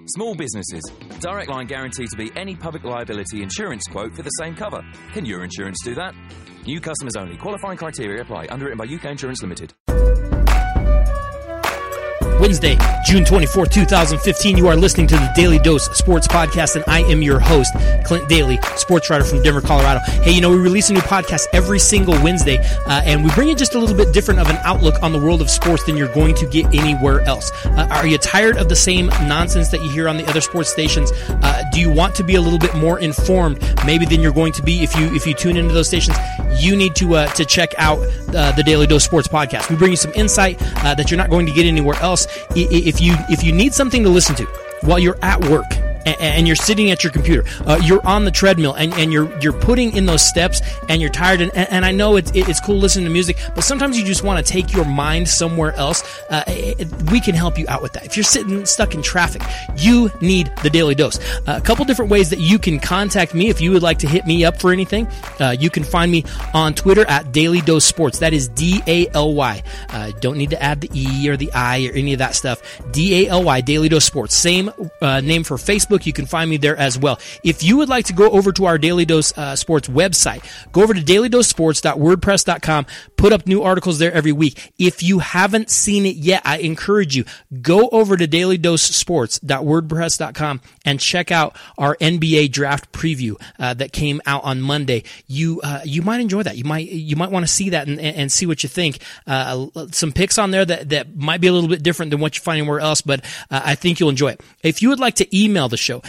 Small businesses. Direct Line guaranteed to beat any public liability insurance quote for the same cover. Can your insurance do that? New customers only. Qualifying criteria apply. Underwritten by UK Insurance Limited. Wednesday, June 24, 2015. You are listening to the Daily Dose Sports Podcast, and I am your host, Clint Daly, sports writer from Denver, Colorado. Hey, we release a new podcast every single Wednesday, and we bring you just a little bit different of an outlook on the world of sports than you're going to get anywhere else. Are you tired of the same nonsense that you hear on the other sports stations? Do you want to be a little bit more informed, maybe than you're going to be if you tune into those stations? You need to check out the Daily Dose Sports Podcast. We bring you some insight that you're not going to get anywhere else. If you need something to listen to while you're at work and you're sitting at your computer, you're on the treadmill and you're putting in those steps and you're tired, and I know it's cool listening to music, but sometimes you just want to take your mind somewhere else. We can help you out with that. If you're stuck in traffic, you need the Daily Dose. A couple different ways that you can contact me if you would like to hit me up for anything. You can find me on Twitter at Daily Dose Sports. That is DALY. Don't need to add the E or the I or any of that stuff. DALY, Daily Dose Sports. Same name for Facebook. You can find me there as well. If you would like to go over to our Daily Dose Sports website, go over to dailydosesports.wordpress.com. Put up new articles there every week. If you haven't seen it yet, I encourage you, go over to dailydosesports.wordpress.com and check out our NBA draft preview that came out on Monday. You might enjoy that. You might want to see that and see what you think. Some picks on there that might be a little bit different than what you find anywhere else, but I think you'll enjoy it. If you would like to email the show,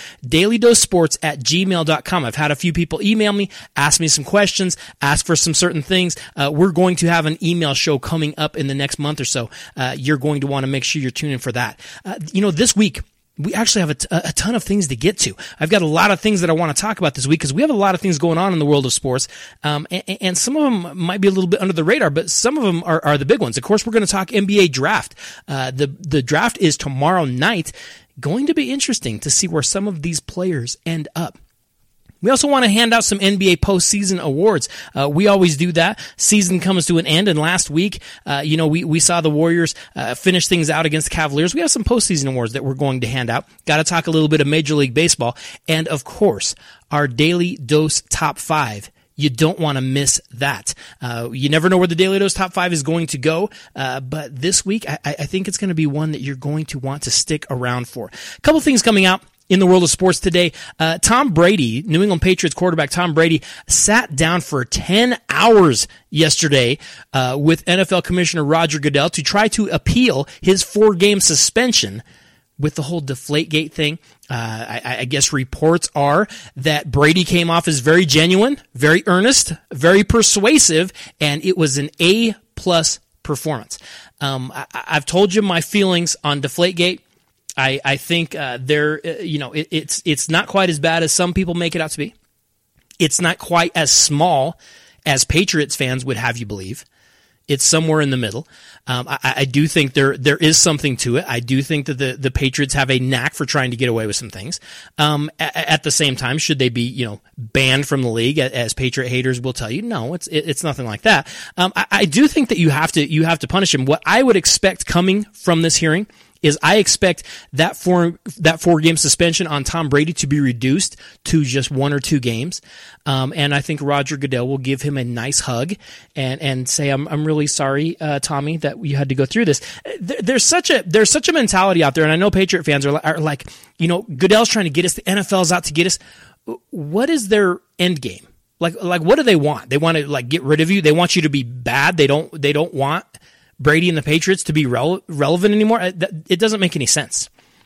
dailydosesports@gmail.com. I've had a few people email me, ask me some questions, ask for some certain things. We're going to have an email show coming up in the next month or so. You're going to want to make sure you're tuning in for that. This week, we actually have a ton of things to get to. I've got a lot of things that I want to talk about this week because we have a lot of things going on in the world of sports, and some of them might be a little bit under the radar, but some of them are the big ones. Of course, we're going to talk NBA draft. The draft is tomorrow night. Going to be interesting to see where some of these players end up. We also want to hand out some NBA postseason awards. We always do that. Season comes to an end, and last week, we saw the Warriors finish things out against the Cavaliers. We have some postseason awards that we're going to hand out. Got to talk a little bit of Major League Baseball, and of course, our Daily Dose Top 5. You don't want to miss that. You never know where the Daily Dose Top 5 is going to go, but this week, I think it's going to be one that you're going to want to stick around for. A couple things coming out in the world of sports today. Tom Brady, New England Patriots quarterback Tom Brady, sat down for 10 hours yesterday with NFL Commissioner Roger Goodell to try to appeal his 4-game suspension with the whole Deflategate thing. I guess reports are that Brady came off as very genuine, very earnest, very persuasive, and it was an A+ performance. I've told you my feelings on Deflategate. I think it's not quite as bad as some people make it out to be. It's not quite as small as Patriots fans would have you believe. It's somewhere in the middle. I do think there is something to it. I do think that the Patriots have a knack for trying to get away with some things. At the same time, should they be banned from the league, as Patriot haters will tell you? No, it's nothing like that. I do think that you have to punish him. What I would expect coming from this hearing is I expect that 4-game suspension on Tom Brady to be reduced to just 1 or 2 games. And I think Roger Goodell will give him a nice hug and say, I'm really sorry, Tommy, that you had to go through this. There's such a mentality out there, and I know Patriot fans are like, Goodell's trying to get us, the NFL's out to get us. What is their end game? Like what do they want? They want to get rid of you. They want you to be bad. They don't want Brady and the Patriots to be relevant anymore. It doesn't make any sense.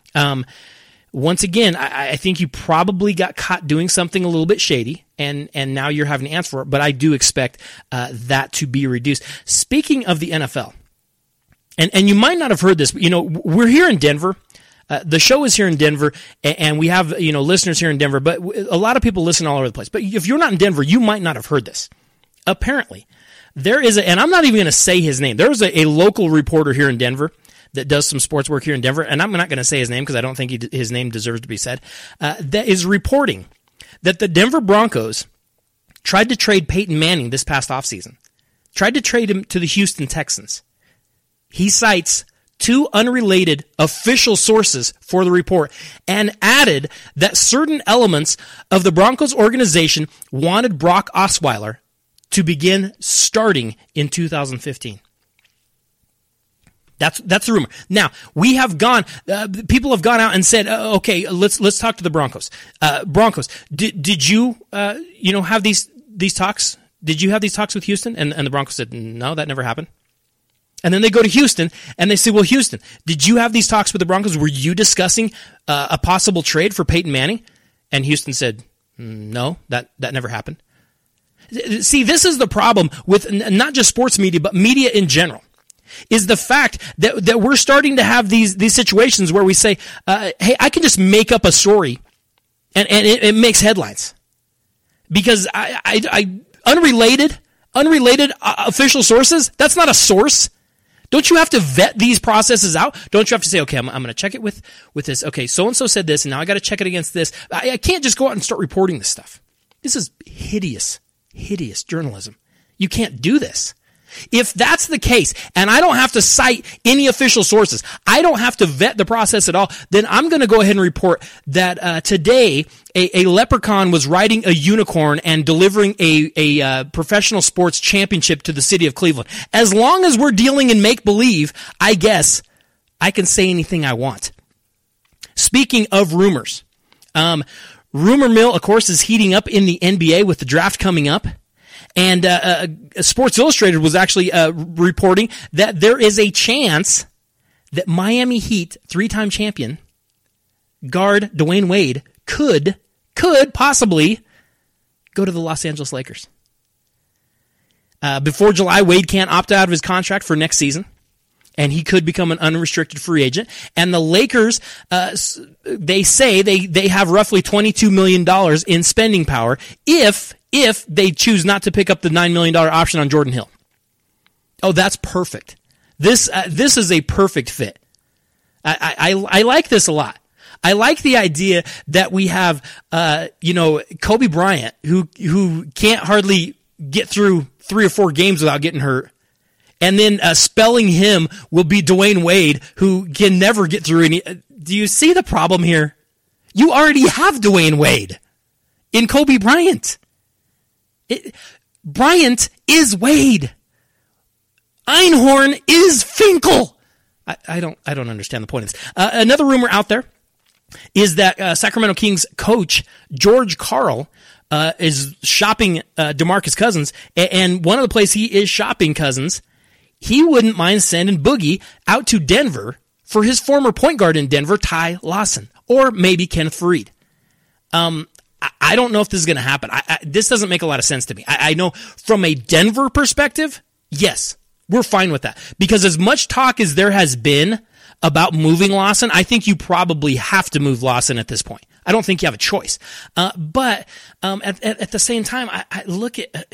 Once again, I think you probably got caught doing something a little bit shady, and now you're having to answer for it, but I do expect that to be reduced. Speaking of the NFL, and you might not have heard this, but we're here in Denver. The show is here in Denver, and we have listeners here in Denver, but a lot of people listen all over the place. But if you're not in Denver, you might not have heard this. Apparently, there is and I'm not even going to say his name. There's a local reporter here in Denver that does some sports work here in Denver, and I'm not going to say his name because I don't think his name deserves to be said, that is reporting that the Denver Broncos tried to trade Peyton Manning this past offseason, tried to trade him to the Houston Texans. He cites two unrelated official sources for the report and added that certain elements of the Broncos organization wanted Brock Osweiler to begin starting in 2015. That's the rumor. Now, we have people have gone out and said, okay, let's talk to the Broncos. Broncos, did you, have these talks? Did you have these talks with Houston? And the Broncos said, no, that never happened. And then they go to Houston and they say, well, Houston, did you have these talks with the Broncos? Were you discussing a possible trade for Peyton Manning? And Houston said, no, that never happened. See, this is the problem with not just sports media, but media in general, is the fact that we're starting to have these situations where we say, hey, I can just make up a story and it makes headlines. Because I unrelated official sources, that's not a source. Don't you have to vet these processes out? Don't you have to say, okay, I'm going to check it with this. Okay, so-and-so said this, and now I got to check it against this. I can't just go out and start reporting this stuff. This is hideous journalism. You can't do this. If that's the case, and I don't have to cite any official sources, I don't have to vet the process at all, then I'm going to go ahead and report that today a leprechaun was riding a unicorn and delivering a professional sports championship to the city of Cleveland. As long as we're dealing in make-believe, I guess I can say anything I want. Speaking of rumors, rumor mill, of course, is heating up in the NBA with the draft coming up. And Sports Illustrated was actually reporting that there is a chance that Miami Heat, three-time champion, guard Dwayne Wade could possibly go to the Los Angeles Lakers. Before July, Wade can't opt out of his contract for next season, and he could become an unrestricted free agent. And the Lakers, they say they have roughly $22 million in spending power if they choose not to pick up the $9 million option on Jordan Hill. Oh, that's perfect. This is a perfect fit. I like this a lot. I like the idea that we have, Kobe Bryant, who can't hardly get through 3 or 4 games without getting hurt. And then spelling him will be Dwayne Wade, who can never get through any. Do you see the problem here? You already have Dwayne Wade in Kobe Bryant. Bryant is Wade. Einhorn is Finkel. I don't understand the point of this. Another rumor out there is that Sacramento Kings coach George Karl is shopping DeMarcus Cousins, and one of the places he is shopping Cousins, he wouldn't mind sending Boogie out to Denver for his former point guard in Denver, Ty Lawson, or maybe Kenneth Faried. I don't know if this is going to happen. This doesn't make a lot of sense to me. I know from a Denver perspective, yes, we're fine with that. Because as much talk as there has been about moving Lawson, I think you probably have to move Lawson at this point. I don't think you have a choice. But at the same time, I look at...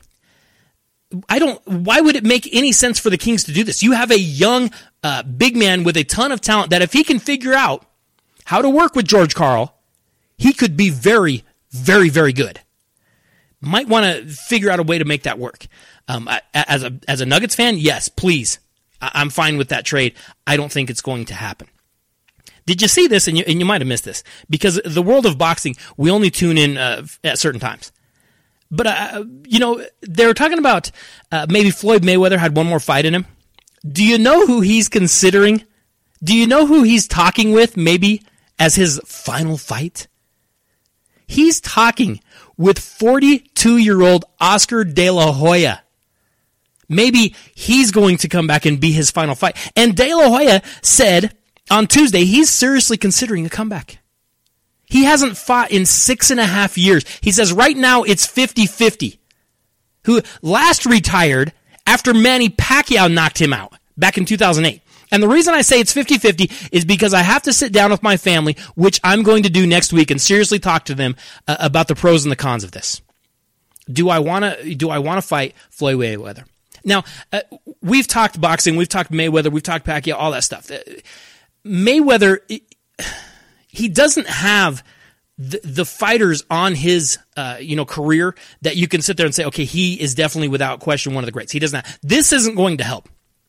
why would it make any sense for the Kings to do this? You have a young big man with a ton of talent that if he can figure out how to work with George Karl, he could be very, very, very good. Might want to figure out a way to make that work. As a Nuggets fan, yes, please. I'm fine with that trade. I don't think it's going to happen. Did you see this? And you might have missed this. Because the world of boxing, we only tune in at certain times. But, they were talking about maybe Floyd Mayweather had one more fight in him. Do you know who he's considering? Do you know who he's talking with maybe as his final fight? He's talking with 42-year-old Oscar De La Hoya. Maybe he's going to come back and be his final fight. And De La Hoya said on Tuesday he's seriously considering a comeback. He hasn't fought in 6.5 years. He says right now it's 50-50. Who last retired after Manny Pacquiao knocked him out back in 2008. And the reason I say it's 50-50 is because I have to sit down with my family, which I'm going to do next week, and seriously talk to them about the pros and the cons of this. Do I want to fight Floyd Mayweather? Now, we've talked boxing, we've talked Mayweather, we've talked Pacquiao, all that stuff. Mayweather, he doesn't have the fighters on his career that you can sit there and say, okay, he is definitely without question one of the greats. He doesn't have. This isn't going to help.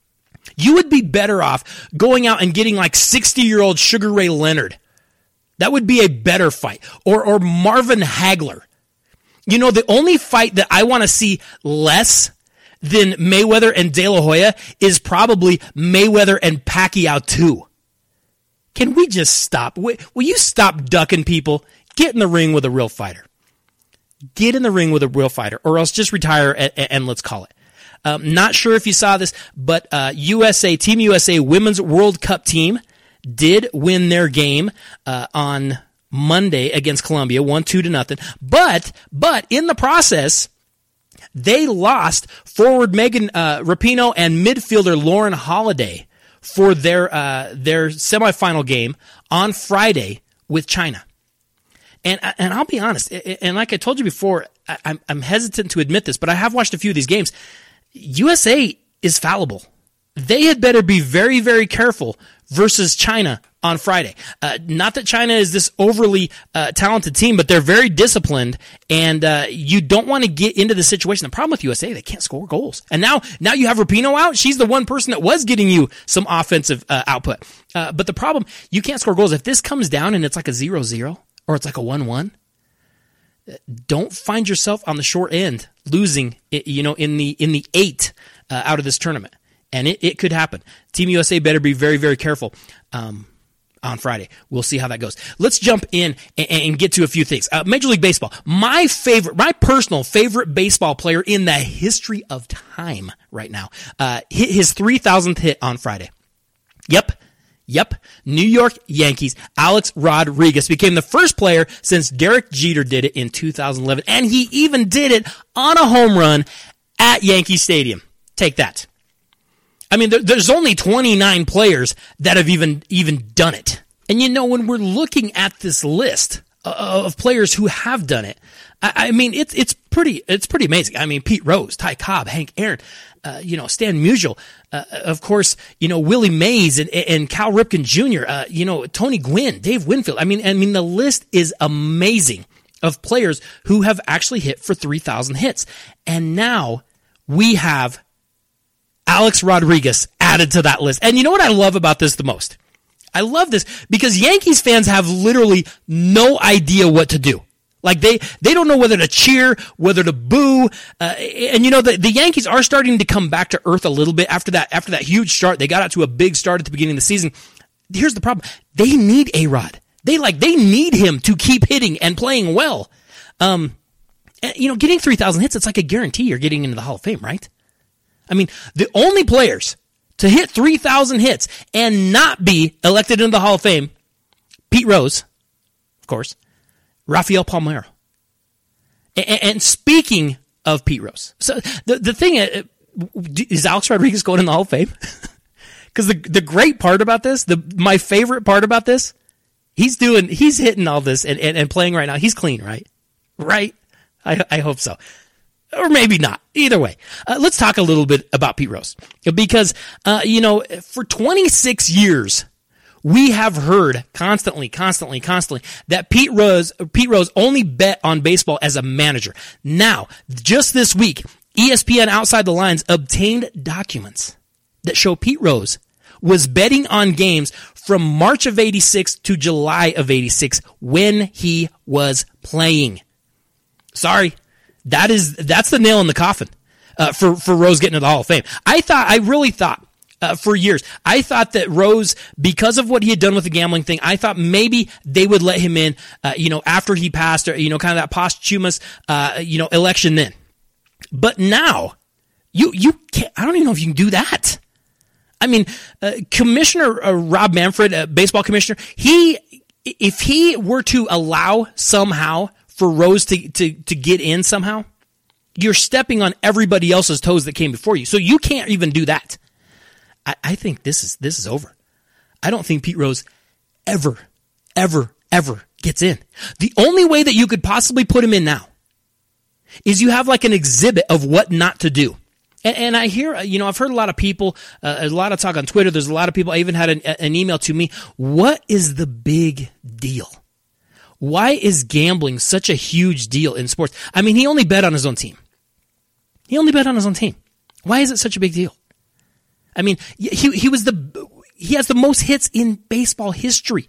You would be better off going out and getting like 60-year-old Sugar Ray Leonard. That would be a better fight. Or Marvin Hagler. You know, the only fight that I want to see less than Mayweather and De La Hoya is probably Mayweather and Pacquiao 2. Can we just stop? Will you stop ducking people? Get in the ring with a real fighter. Get in the ring with a real fighter, or else just retire and let's call it. Not sure if you saw this, but Team USA Women's World Cup team did win their game on Monday against Colombia, 1-2-0. But in the process, they lost forward Megan Rapinoe and midfielder Lauren Holiday for their semifinal game on Friday with China. And I'll be honest, and like I told you before, I'm hesitant to admit this, but I have watched a few of these games. USA is fallible. They had better be very, very careful versus China on Friday. Not that China is this overly talented team, but they're very disciplined, and you don't want to get into the situation. The problem with USA, they can't score goals. And now you have Rapinoe out. She's the one person that was getting you some offensive output. But the problem, you can't score goals. If this comes down and it's like a 0-0 or it's like a 1-1, don't find yourself on the short end losing, in the 8 out of this tournament. And it could happen. Team USA better be very, very careful on Friday. We'll see how that goes. Let's jump in and get to a few things. Major League Baseball. My personal favorite baseball player in the history of time right now hit his 3,000th hit on Friday. Yep. New York Yankees, Alex Rodriguez became the first player since Derek Jeter did it in 2011. And he even did it on a home run at Yankee Stadium. Take that. I mean, there's only 29 players that have even done it. And when we're looking at this list of players who have done it, I mean, it's pretty amazing. I mean, Pete Rose, Ty Cobb, Hank Aaron, Stan Musial, of course, Willie Mays and Cal Ripken Jr., Tony Gwynn, Dave Winfield. I mean, the list is amazing of players who have actually hit for 3,000 hits. And now we have Alex Rodriguez added to that list. And you know what I love about this the most? I love this because Yankees fans have literally no idea what to do. Like they don't know whether to cheer, whether to boo. And the Yankees are starting to come back to earth a little bit after that huge start. They got out to a big start at the beginning of the season. Here's the problem. They need A-Rod. They need him to keep hitting and playing well. Getting 3,000 hits, it's like a guarantee you're getting into the Hall of Fame, right? I mean, the only players to hit 3,000 hits and not be elected into the Hall of Fame, Pete Rose, of course, Rafael Palmeiro. And speaking of Pete Rose, so the thing is Alex Rodriguez going in the Hall of Fame? Because the great part about this, my favorite part about this, he's hitting all this and playing right now. He's clean, right? Right? I hope so. Or maybe not. Either way. Let's talk a little bit about Pete Rose. Because, for 26 years, we have heard constantly that Pete Rose only bet on baseball as a manager. Now, just this week, ESPN Outside the Lines obtained documents that show Pete Rose was betting on games from March of 86 to July of 86 when he was playing. Sorry. That's the nail in the coffin for Rose getting to the Hall of Fame. I really thought for years, I thought that Rose, because of what he had done with the gambling thing, I thought maybe they would let him in, after he passed, or kind of that posthumous, election then. But now, you can't. I don't even know if you can do that. I mean, Commissioner Rob Manfred, baseball commissioner, if he were to allow somehow for Rose to get in somehow, you're stepping on everybody else's toes that came before you. So you can't even do that. I think this is over. I don't think Pete Rose ever gets in. The only way that you could possibly put him in now is you have like an exhibit of what not to do. And I hear, I've heard a lot of people, a lot of talk on Twitter. There's a lot of people. I even had an email to me. What is the big deal? Why is gambling such a huge deal in sports? I mean, he only bet on his own team. Why is it such a big deal? I mean, he has the most hits in baseball history.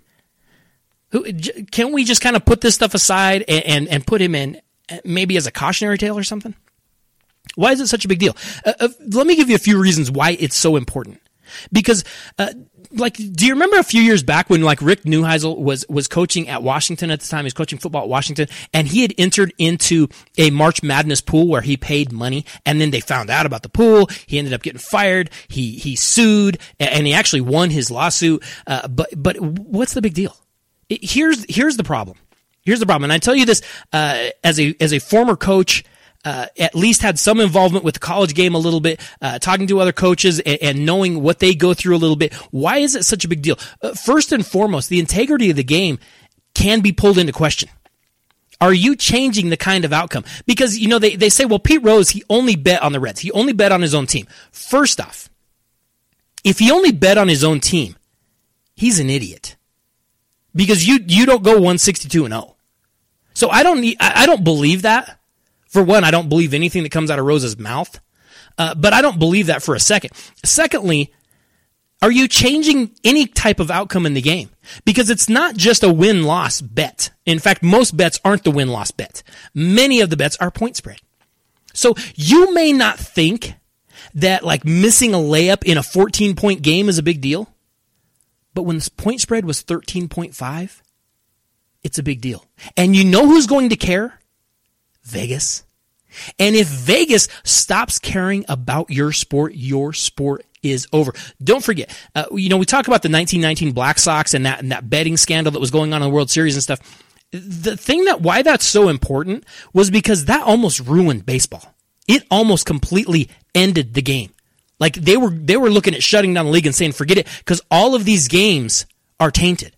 Can't we just kind of put this stuff aside and put him in maybe as a cautionary tale or something? Why is it such a big deal? Let me give you a few reasons why it's so important. Because, do you remember a few years back when Rick Neuheisel was coaching at Washington at the time? He was coaching football at Washington, and he had entered into a March Madness pool where he paid money, and then they found out about the pool. He ended up getting fired. He sued, and he actually won his lawsuit. But what's the big deal? Here's the problem. Here's the problem, and I tell you this as a former coach. At least had some involvement with the college game a little bit, talking to other coaches and knowing what they go through a little bit. Why is it such a big deal? First and foremost, the integrity of the game can be pulled into question. Are you changing the kind of outcome? Because, they say, well, Pete Rose, he only bet on the Reds. He only bet on his own team. First off, if he only bet on his own team, he's an idiot. Because you don't go 162-0. So I don't believe that. For one, I don't believe anything that comes out of Rose's mouth, but I don't believe that for a second. Secondly, are you changing any type of outcome in the game? Because it's not just a win-loss bet. In fact, most bets aren't the win-loss bet. Many of the bets are point spread. So you may not think that missing a layup in a 14-point game is a big deal, but when the point spread was 13.5, it's a big deal. And you know who's going to care? Vegas. And if Vegas stops caring about your sport is over. Don't forget, we talk about the 1919 Black Sox and that betting scandal that was going on in the World Series and stuff. The thing why that's so important was because that almost ruined baseball. It almost completely ended the game. They were looking at shutting down the league and saying, forget it, because all of these games are tainted.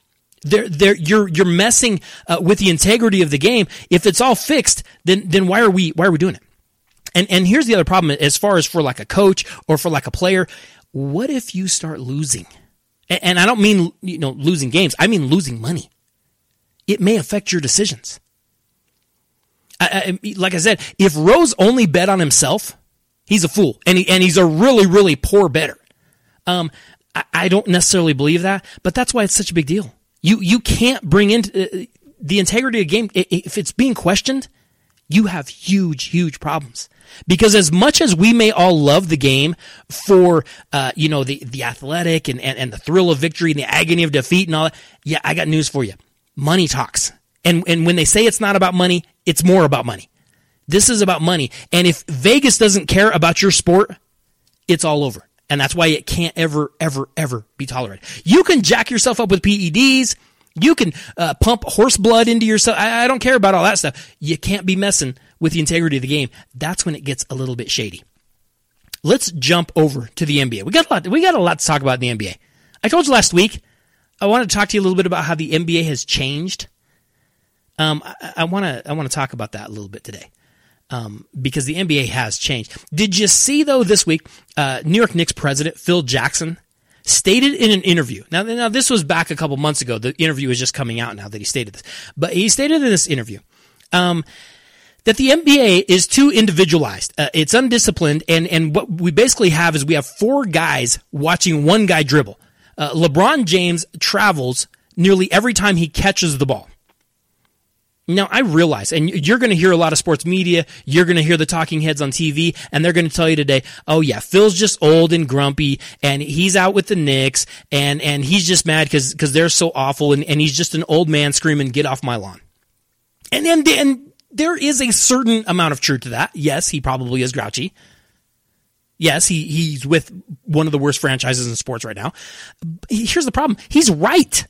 You're messing with the integrity of the game. If it's all fixed, then why are we doing it? And here's the other problem as far as for a coach or for a player. What if you start losing? And I don't mean losing games. I mean losing money. It may affect your decisions. Like I said, if Rose only bet on himself, he's a fool, and he's a really, really poor bettor. I don't necessarily believe that, but that's why it's such a big deal. You can't bring in the integrity of the game. If it's being questioned, you have huge, huge problems. Because as much as we may all love the game for, the athletic and the thrill of victory and the agony of defeat and all that, yeah, I got news for you. Money talks. And when they say it's not about money, it's more about money. This is about money. And if Vegas doesn't care about your sport, it's all over. And that's why it can't ever, ever, ever be tolerated. You can jack yourself up with PEDs. You can pump horse blood into yourself. I don't care about all that stuff. You can't be messing with the integrity of the game. That's when it gets a little bit shady. Let's jump over to the NBA. We got a lot to talk about in the NBA. I told you last week I wanted to talk to you a little bit about how the NBA has changed. I want to talk about that a little bit today. Because the NBA has changed. Did you see, though, this week, New York Knicks president Phil Jackson stated in an interview. Now this was back a couple months ago. The interview is just coming out now that he stated this. But he stated in this interview that the NBA is too individualized. It's undisciplined, and what we basically have is we have four guys watching one guy dribble. LeBron James travels nearly every time he catches the ball. Now, I realize, and you're going to hear a lot of sports media, you're going to hear the talking heads on TV, and they're going to tell you today, oh yeah, Phil's just old and grumpy, and he's out with the Knicks, and he's just mad because they're so awful, and he's just an old man screaming, get off my lawn. And there is a certain amount of truth to that. Yes, he probably is grouchy. Yes, he's with one of the worst franchises in sports right now. Here's the problem. He's right.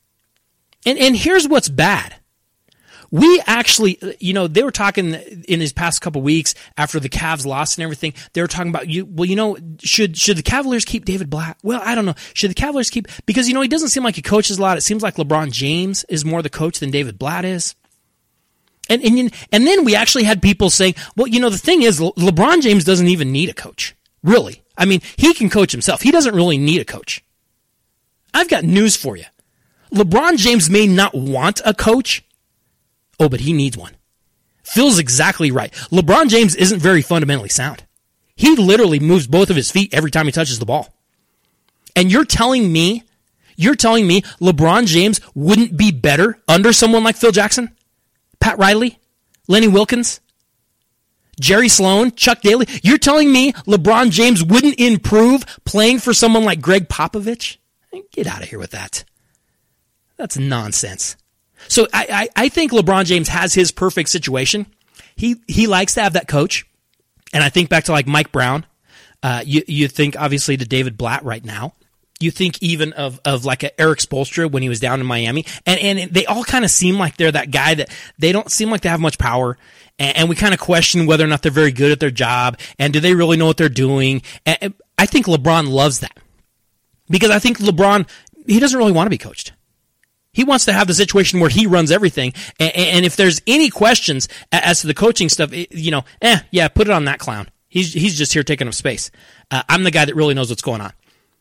And here's what's bad. We actually, they were talking in these past couple weeks after the Cavs lost and everything. They were talking about, should the Cavaliers keep David Blatt? Well, I don't know. Should the Cavaliers keep, because, he doesn't seem like he coaches a lot. It seems like LeBron James is more the coach than David Blatt is. And then we actually had people saying, well, the thing is, LeBron James doesn't even need a coach. Really. I mean, he can coach himself. He doesn't really need a coach. I've got news for you. LeBron James may not want a coach. Oh, but he needs one. Phil's exactly right. LeBron James isn't very fundamentally sound. He literally moves both of his feet every time he touches the ball. And you're telling me LeBron James wouldn't be better under someone like Phil Jackson, Pat Riley, Lenny Wilkins, Jerry Sloan, Chuck Daly? You're telling me LeBron James wouldn't improve playing for someone like Greg Popovich? Get out of here with that. That's nonsense. So I think LeBron James has his perfect situation. He likes to have that coach. And I think back to like Mike Brown. You think obviously to David Blatt right now. You think even of like a Eric Spoelstra when he was down in Miami. And they all kind of seem like they're that guy that they don't seem like they have much power. And we kind of question whether or not they're very good at their job. And do they really know what they're doing? And I think LeBron loves that. Because I think LeBron, he doesn't really want to be coached. He wants to have the situation where he runs everything. And if there's any questions as to the coaching stuff, put it on that clown. He's just here taking up space. I'm the guy that really knows what's going on.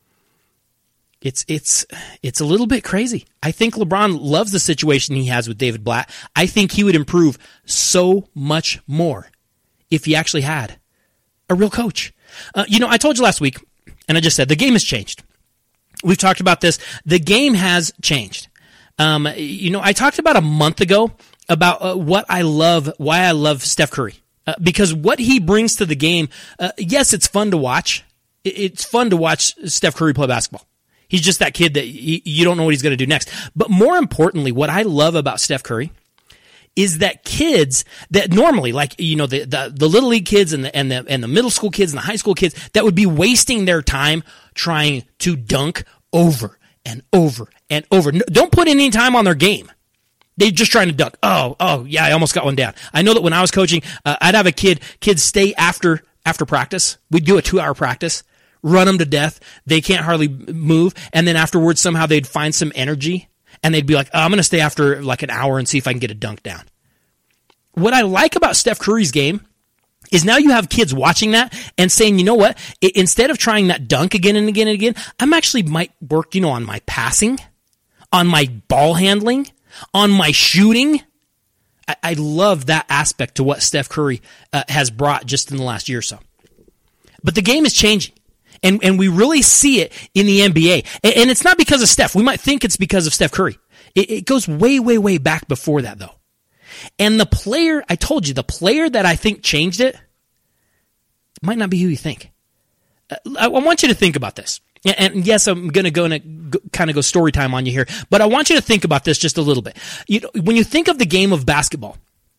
It's a little bit crazy. I think LeBron loves the situation he has with David Blatt. I think he would improve so much more if he actually had a real coach. I told you last week, and I just said, the game has changed. We've talked about this. The game has changed. I talked about a month ago about why I love Steph Curry. Because what he brings to the game, yes, it's fun to watch. It's fun to watch Steph Curry play basketball. He's just that kid that you don't know what he's going to do next. But more importantly, what I love about Steph Curry is that kids that normally, like, the little league kids and the middle school kids and the high school kids that would be wasting their time trying to dunk over and over and over. Don't put any time on their game. They're just trying to dunk. Oh, yeah, I almost got one down. I know that when I was coaching, I'd have kids stay after practice. We'd do a 2-hour practice. Run them to death. They can't hardly move. And then afterwards, somehow they'd find some energy and they'd be like, I'm going to stay after like an hour and see if I can get a dunk down. What I like about Steph Curry's game is now you have kids watching that and saying, you know what? Instead of trying that dunk again and again and again, I'm actually might work, on my passing, on my ball handling, on my shooting. I love that aspect to what Steph Curry has brought just in the last year or so. But the game is changing. And we really see it in the NBA. And it's not because of Steph. We might think it's because of Steph Curry. It goes way, way, way back before that, though. And the player, I told you, the player that I think changed it might not be who you think. I want you to think about this. And yes, I'm going to kind of go story time on you here, but I want you to think about this just a little bit. When you think of the game of basketball,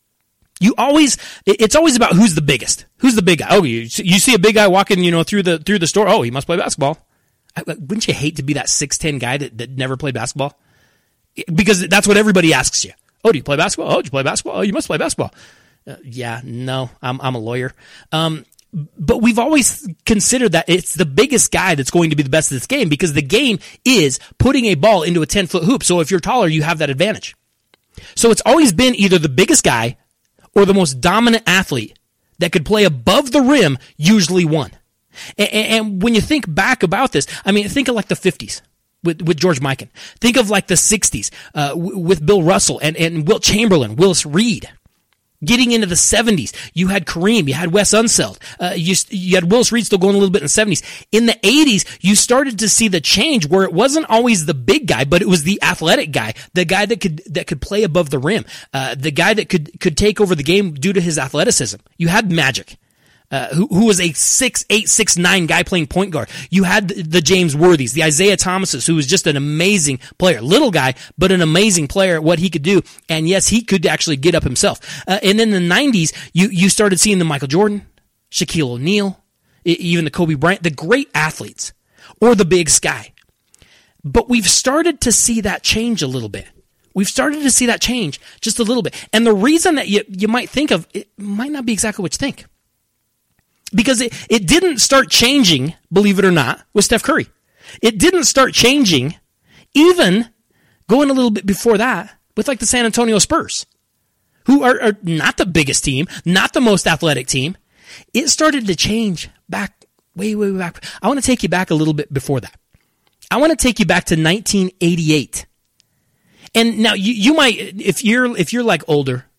it's always about who's the biggest. Who's the big guy? Oh, you see a big guy walking, through the store. Oh, he must play basketball. Wouldn't you hate to be that 6'10" guy that never played basketball? Because that's what everybody asks you. Oh, do you play basketball? Oh, do you play basketball? Oh, you must play basketball. Yeah, no, I'm a lawyer. But we've always considered that it's the biggest guy that's going to be the best at this game because the game is putting a ball into a 10-foot hoop. So if you're taller, you have that advantage. So it's always been either the biggest guy or the most dominant athlete that could play above the rim usually won. And when you think back about this, think of like the 50s with George Mikan. Think of like the 60s with Bill Russell and Wilt Chamberlain, Willis Reed. Getting into the 70s, you had Kareem, you had Wes Unseld, you had Willis Reed still going a little bit in the 70s. In the 80s, you started to see the change where it wasn't always the big guy, but it was the athletic guy, the guy that could play above the rim, the guy that could take over the game due to his athleticism. You had Magic. Who was a 6'8", 6'9" guy playing point guard. You had the James Worthys, the Isaiah Thomases, who was just an amazing player. Little guy, but an amazing player at what he could do. And yes, he could actually get up himself. And in the 90s, you started seeing the Michael Jordan, Shaquille O'Neal, even the Kobe Bryant, the great athletes, or the Big Sky. But we've started to see that change a little bit. We've started to see that change just a little bit. And the reason that you might think of, it might not be exactly what you think. Because it didn't start changing, believe it or not, with Steph Curry. It didn't start changing even going a little bit before that with like the San Antonio Spurs, who are not the biggest team, not the most athletic team. It started to change back, way, way back. I want to take you back a little bit before that. I want to take you back to 1988. And now you might, if you're like older,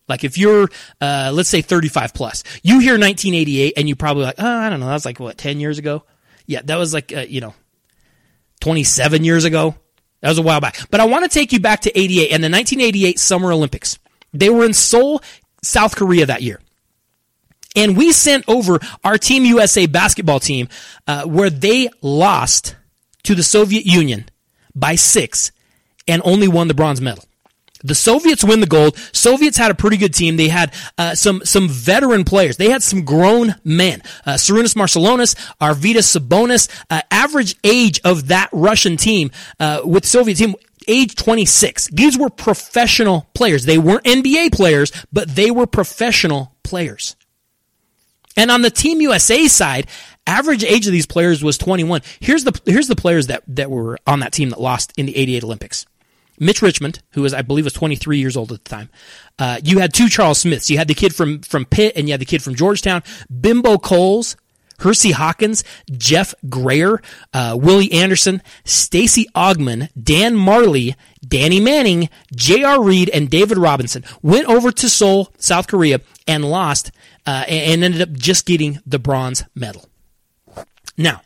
Like if you're, let's say 35 plus, you hear 1988 and you probably like, oh, I don't know. That was like what, 10 years ago? Yeah, that was like, 27 years ago. That was a while back. But I want to take you back to 88 and the 1988 Summer Olympics. They were in Seoul, South Korea that year. And we sent over our Team USA basketball team, where they lost to the Soviet Union by 6 and only won the bronze medal. The Soviets win the gold. Soviets had a pretty good team. They had some veteran players. They had some grown men. Sarunas Marciulionis, Arvydas Sabonis. Average age of that Russian team with the Soviet team, age 26. These were professional players. They weren't NBA players, but they were professional players. And on the Team USA side, average age of these players was 21. Here's the players that were on that team that lost in the 88 Olympics. Mitch Richmond, who was, I believe, was 23 years old at the time. You had 2 Charles Smiths. You had the kid from Pitt and you had the kid from Georgetown. Bimbo Coles, Hersey Hawkins, Jeff Grayer, Willie Anderson, Stacey Ogman, Dan Marley, Danny Manning, J.R. Reed, and David Robinson went over to Seoul, South Korea, and lost and ended up just getting the bronze medal. Now,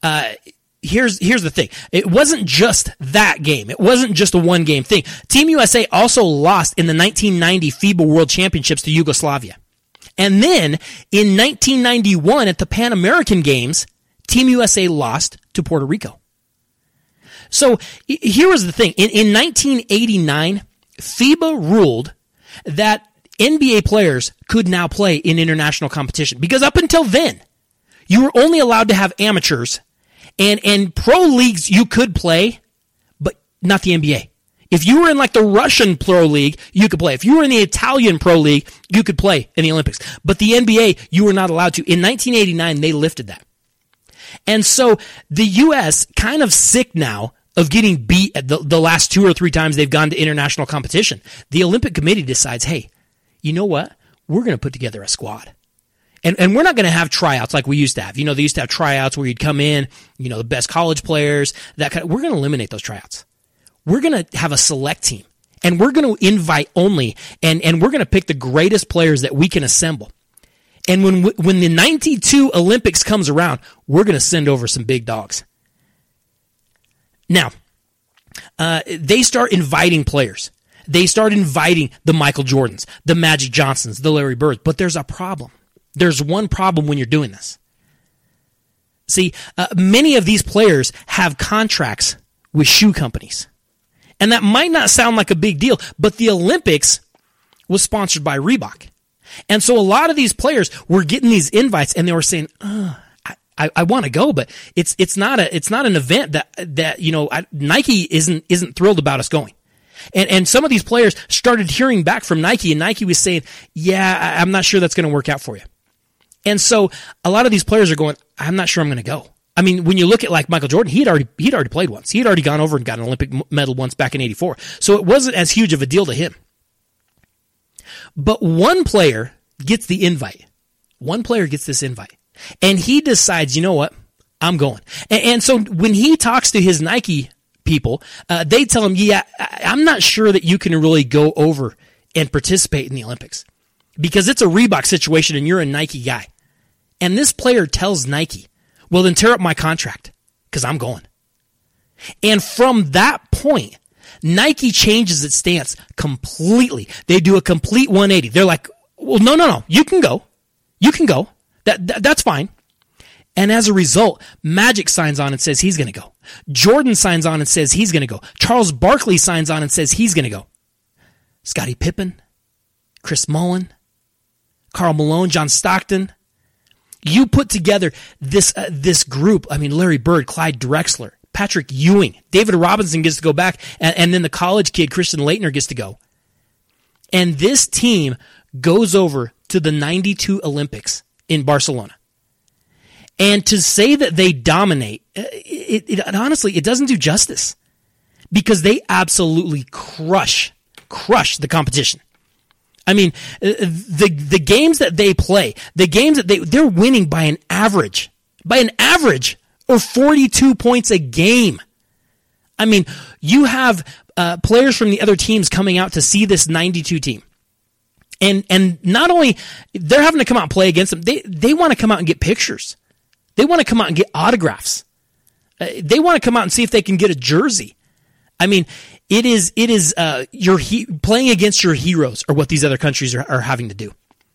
here's the thing. It wasn't just that game. It wasn't just a one-game thing. Team USA also lost in the 1990 FIBA World Championships to Yugoslavia. And then, in 1991 at the Pan American Games, Team USA lost to Puerto Rico. So, here was the thing. In 1989, FIBA ruled that NBA players could now play in international competition. Because up until then, you were only allowed to have amateurs. And pro leagues you could play, but not the NBA. If you were in like the Russian pro league, you could play. If you were in the Italian pro league, you could play in the Olympics. But the NBA, you were not allowed to. In 1989, they lifted that. And so the U.S. kind of sick now of getting beat at the last 2 or 3 times they've gone to international competition. The Olympic Committee decides, hey, you know what? We're going to put together a squad. And we're not going to have tryouts like we used to have. You know, they used to have tryouts where you'd come in, the best college players, that kind of, we're going to eliminate those tryouts. We're going to have a select team. And we're going to invite only, and we're going to pick the greatest players that we can assemble. And when the 92 Olympics comes around, we're going to send over some big dogs. Now, they start inviting players. They start inviting the Michael Jordans, the Magic Johnsons, the Larry Birds. But there's a problem. There's one problem when you're doing this. See, many of these players have contracts with shoe companies. And that might not sound like a big deal, but the Olympics was sponsored by Reebok. And so a lot of these players were getting these invites and they were saying, I want to go, but it's not an event that Nike isn't thrilled about us going. And some of these players started hearing back from Nike, and Nike was saying, yeah, I'm not sure that's going to work out for you. And so a lot of these players are going, I'm not sure I'm going to go. I mean, when you look at like Michael Jordan, he'd already played once. He had already gone over and got an Olympic medal once back in 84. So it wasn't as huge of a deal to him. But one player gets the invite. One player gets this invite. And he decides, you know what? I'm going. And so when he talks to his Nike people, they tell him, yeah, I'm not sure that you can really go over and participate in the Olympics because it's a Reebok situation and you're a Nike guy. And this player tells Nike, well, then tear up my contract because I'm going. And from that point, Nike changes its stance completely. They do a complete 180. They're like, well, no, you can go. You can go. That's fine. And as a result, Magic signs on and says he's going to go. Jordan signs on and says he's going to go. Charles Barkley signs on and says he's going to go. Scottie Pippen, Chris Mullin, Karl Malone, John Stockton. You put together this group. I mean, Larry Bird, Clyde Drexler, Patrick Ewing, David Robinson gets to go back, and then the college kid, Christian Laettner, gets to go. And this team goes over to the 92 Olympics in Barcelona. And to say that they dominate, it honestly, it doesn't do justice because they absolutely crush the competition. I mean, the games that they play, the games that they're winning by an average of 42 points a game. I mean, you have players from the other teams coming out to see this 92 team. And not only they're having to come out and play against them, they want to come out and get pictures. They want to come out and get autographs. They want to come out and see if they can get a jersey. I mean, it is playing against your heroes are what these other countries are having to do.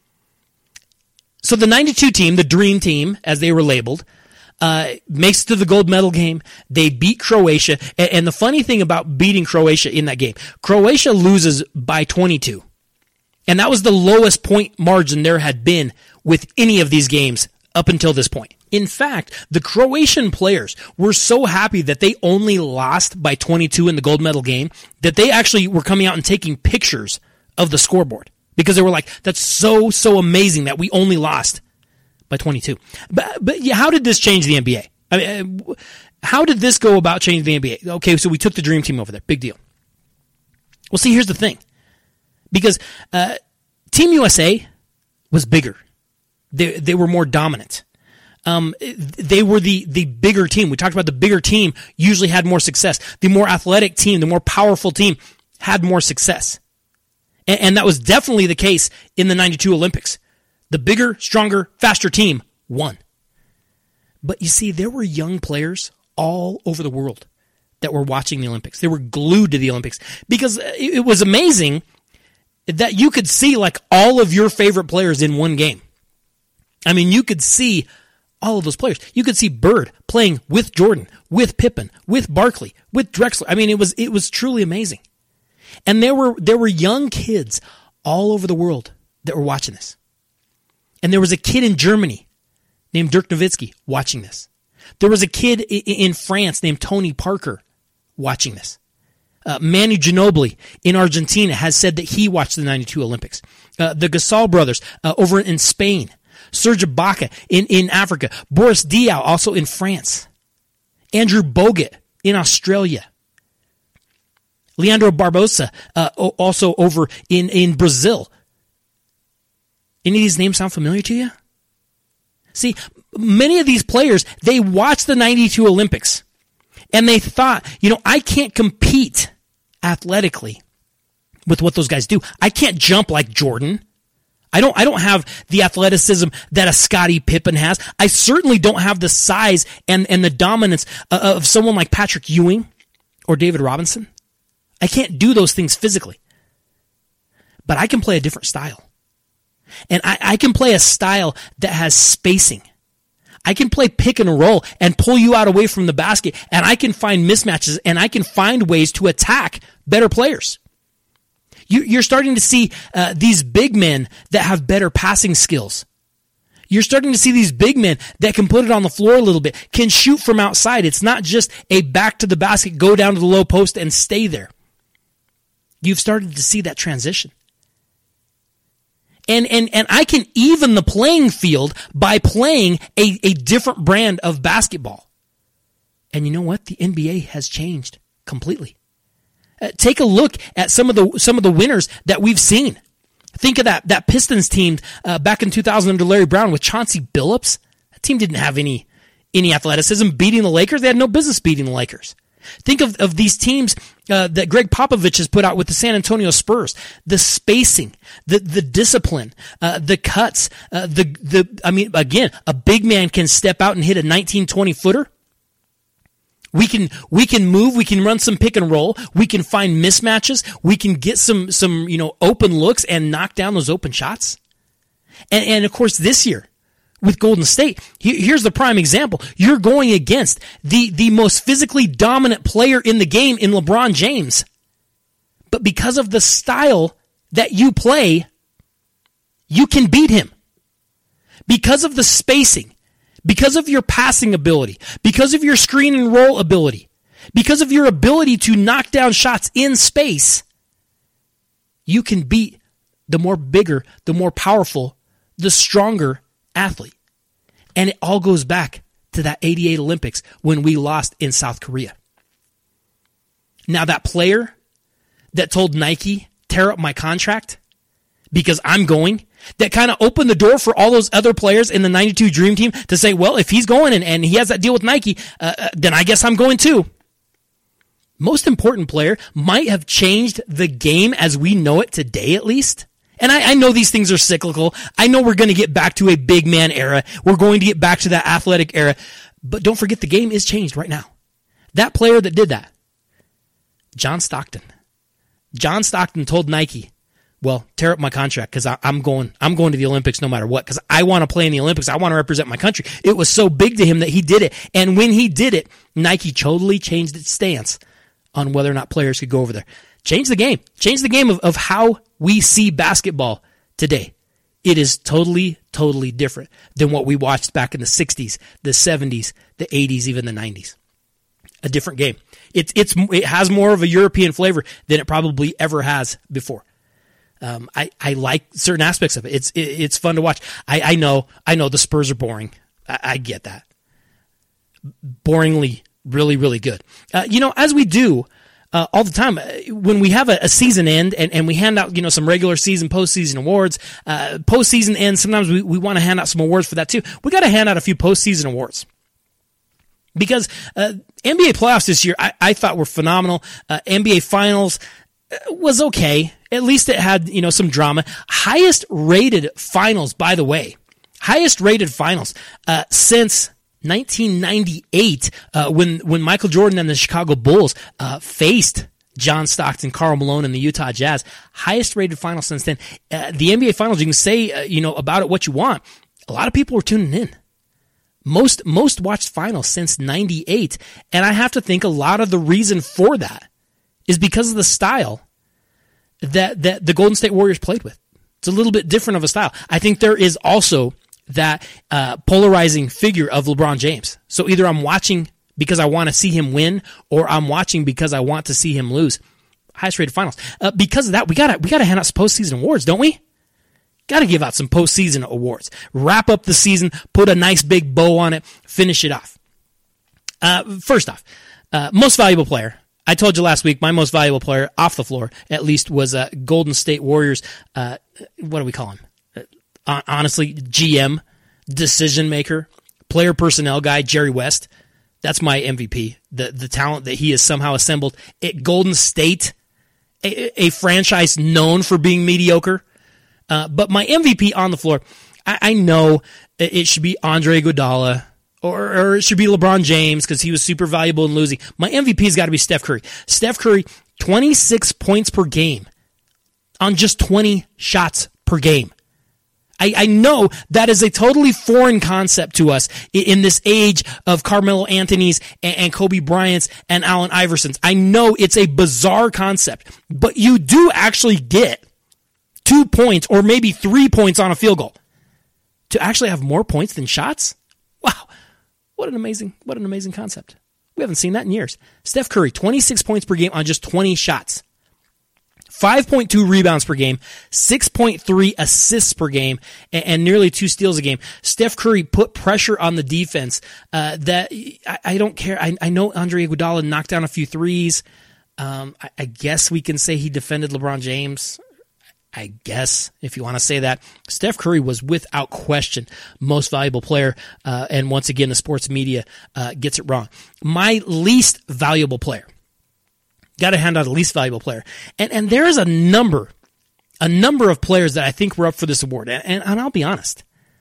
So the 92 team, the dream team, as they were labeled, makes it to the gold medal game. They beat Croatia. And the funny thing about beating Croatia in that game, Croatia loses by 22. And that was the lowest point margin there had been with any of these games up until this point. In fact, the Croatian players were so happy that they only lost by 22 in the gold medal game that they actually were coming out and taking pictures of the scoreboard because they were like, that's so amazing that we only lost by 22. But yeah, how did this change the NBA? I mean, how did this go about changing the NBA? Okay, so we took the dream team over there. Big deal. Well, see, here's the thing. Because Team USA was bigger. They were more dominant. They were the bigger team. We talked about the bigger team usually had more success. The more athletic team, the more powerful team had more success. And that was definitely the case in the 92 Olympics. The bigger, stronger, faster team won. But you see, there were young players all over the world that were watching the Olympics. They were glued to the Olympics because it was amazing that you could see like all of your favorite players in one game. I mean, you could see all of those players. You could see Bird playing with Jordan, with Pippen, with Barkley, with Drexler. I mean, it was truly amazing. And there were young kids all over the world that were watching this. And there was a kid in Germany named Dirk Nowitzki watching this. There was a kid in France named Tony Parker watching this. Manu Ginobili in Argentina has said that he watched the 92 Olympics. The Gasol brothers over in Spain. Serge Ibaka in Africa. Boris Diaw also in France. Andrew Bogut in Australia. Leandro Barbosa also over in Brazil. Any of these names sound familiar to you? See, many of these players, they watched the 92 Olympics and they thought, I can't compete athletically with what those guys do. I can't jump like Jordan. I don't have the athleticism that a Scottie Pippen has. I certainly don't have the size and the dominance of someone like Patrick Ewing or David Robinson. I can't do those things physically. But I can play a different style. And I can play a style that has spacing. I can play pick and roll and pull you out away from the basket, and I can find mismatches, and I can find ways to attack better players. You're starting to see these big men that have better passing skills. You're starting to see these big men that can put it on the floor a little bit, can shoot from outside. It's not just a back to the basket, go down to the low post, and stay there. You've started to see that transition. And I can even the playing field by playing a different brand of basketball. And you know what? The NBA has changed completely. Take a look at some of the winners that we've seen. Think of that Pistons team back in 2000 under Larry Brown with Chauncey Billups. That team didn't have any athleticism beating the Lakers. They had no business beating the Lakers. Think of these teams that Greg Popovich has put out with the San Antonio Spurs. The spacing, the discipline, the cuts, again, a big man can step out and hit a 19-20 footer. We can move, we can run some pick and roll, we can find mismatches, we can get some open looks and knock down those open shots. And of course this year, with Golden State, here's the prime example. You're going against the most physically dominant player in the game in LeBron James. But because of the style that you play, you can beat him. Because of the spacing, because of your passing ability, because of your screen and roll ability, because of your ability to knock down shots in space, you can beat the more bigger, the more powerful, the stronger athlete. And it all goes back to that 88 Olympics when we lost in South Korea. Now that player that told Nike, tear up my contract because I'm going, that kind of opened the door for all those other players in the 92 Dream Team to say, well, if he's going and he has that deal with Nike, then I guess I'm going too. Most important player might have changed the game as we know it today at least. And I know these things are cyclical. I know we're going to get back to a big man era. We're going to get back to that athletic era. But don't forget, the game is changed right now. That player that did that, John Stockton. John Stockton told Nike, well, tear up my contract because I'm going to the Olympics no matter what, because I want to play in the Olympics. I want to represent my country. It was so big to him that he did it. And when he did it, Nike totally changed its stance on whether or not players could go over there. Change the game. Change the game of how we see basketball today. It is totally, totally different than what we watched back in the 60s, the 70s, the 80s, even the 90s. A different game. It has more of a European flavor than it probably ever has before. I like certain aspects of it. It's fun to watch. I know the Spurs are boring. I get that. Boringly, really, really good. As we do all the time, when we have a season end and we hand out, some regular season, postseason awards, postseason end, sometimes we want to hand out some awards for that too. We got to hand out a few postseason awards. Because NBA playoffs this year, I thought were phenomenal. NBA Finals was okay. At least it had, some drama. Highest rated finals, by the way. Highest rated finals since 1998, when Michael Jordan and the Chicago Bulls faced John Stockton, Karl Malone, and the Utah Jazz. Highest rated final since then. The NBA Finals, you can say, about it what you want. A lot of people were tuning in. Most watched finals since 98. And I have to think a lot of the reason for that is because of the style that the Golden State Warriors played with. It's a little bit different of a style. I think there is also that polarizing figure of LeBron James. So either I'm watching because I want to see him win, or I'm watching because I want to see him lose. Highest rated finals. Because of that, we gotta hand out some postseason awards, don't we? Got to give out some postseason awards. Wrap up the season, put a nice big bow on it, finish it off. First off, most valuable player. I told you last week my most valuable player off the floor, at least, was Golden State Warriors. What do we call him? Honestly, GM, decision maker, player personnel guy, Jerry West. That's my MVP. The talent that he has somehow assembled at Golden State, a franchise known for being mediocre. But my MVP on the floor, I know it should be Andre Iguodala or it should be LeBron James because he was super valuable in losing. My MVP's got to be Steph Curry. Steph Curry, 26 points per game on just 20 shots per game. I know that is a totally foreign concept to us in this age of Carmelo Anthony's and Kobe Bryant's and Allen Iverson's. I know it's a bizarre concept, but you do actually get 2 points or maybe 3 points on a field goal to actually have more points than shots. Wow. What an amazing concept. We haven't seen that in years. Steph Curry, 26 points per game on just 20 shots. 5.2 rebounds per game, 6.3 assists per game, and nearly 2 steals a game. Steph Curry put pressure on the defense that I don't care. I know Andre Iguodala knocked down a few threes. I guess we can say he defended LeBron James. I guess, if you want to say that. Steph Curry was without question most valuable player, and once again, the sports media gets it wrong. My least valuable player. Got to hand out a least valuable player. And there is a number of players that I think were up for this award. And I'll be honest.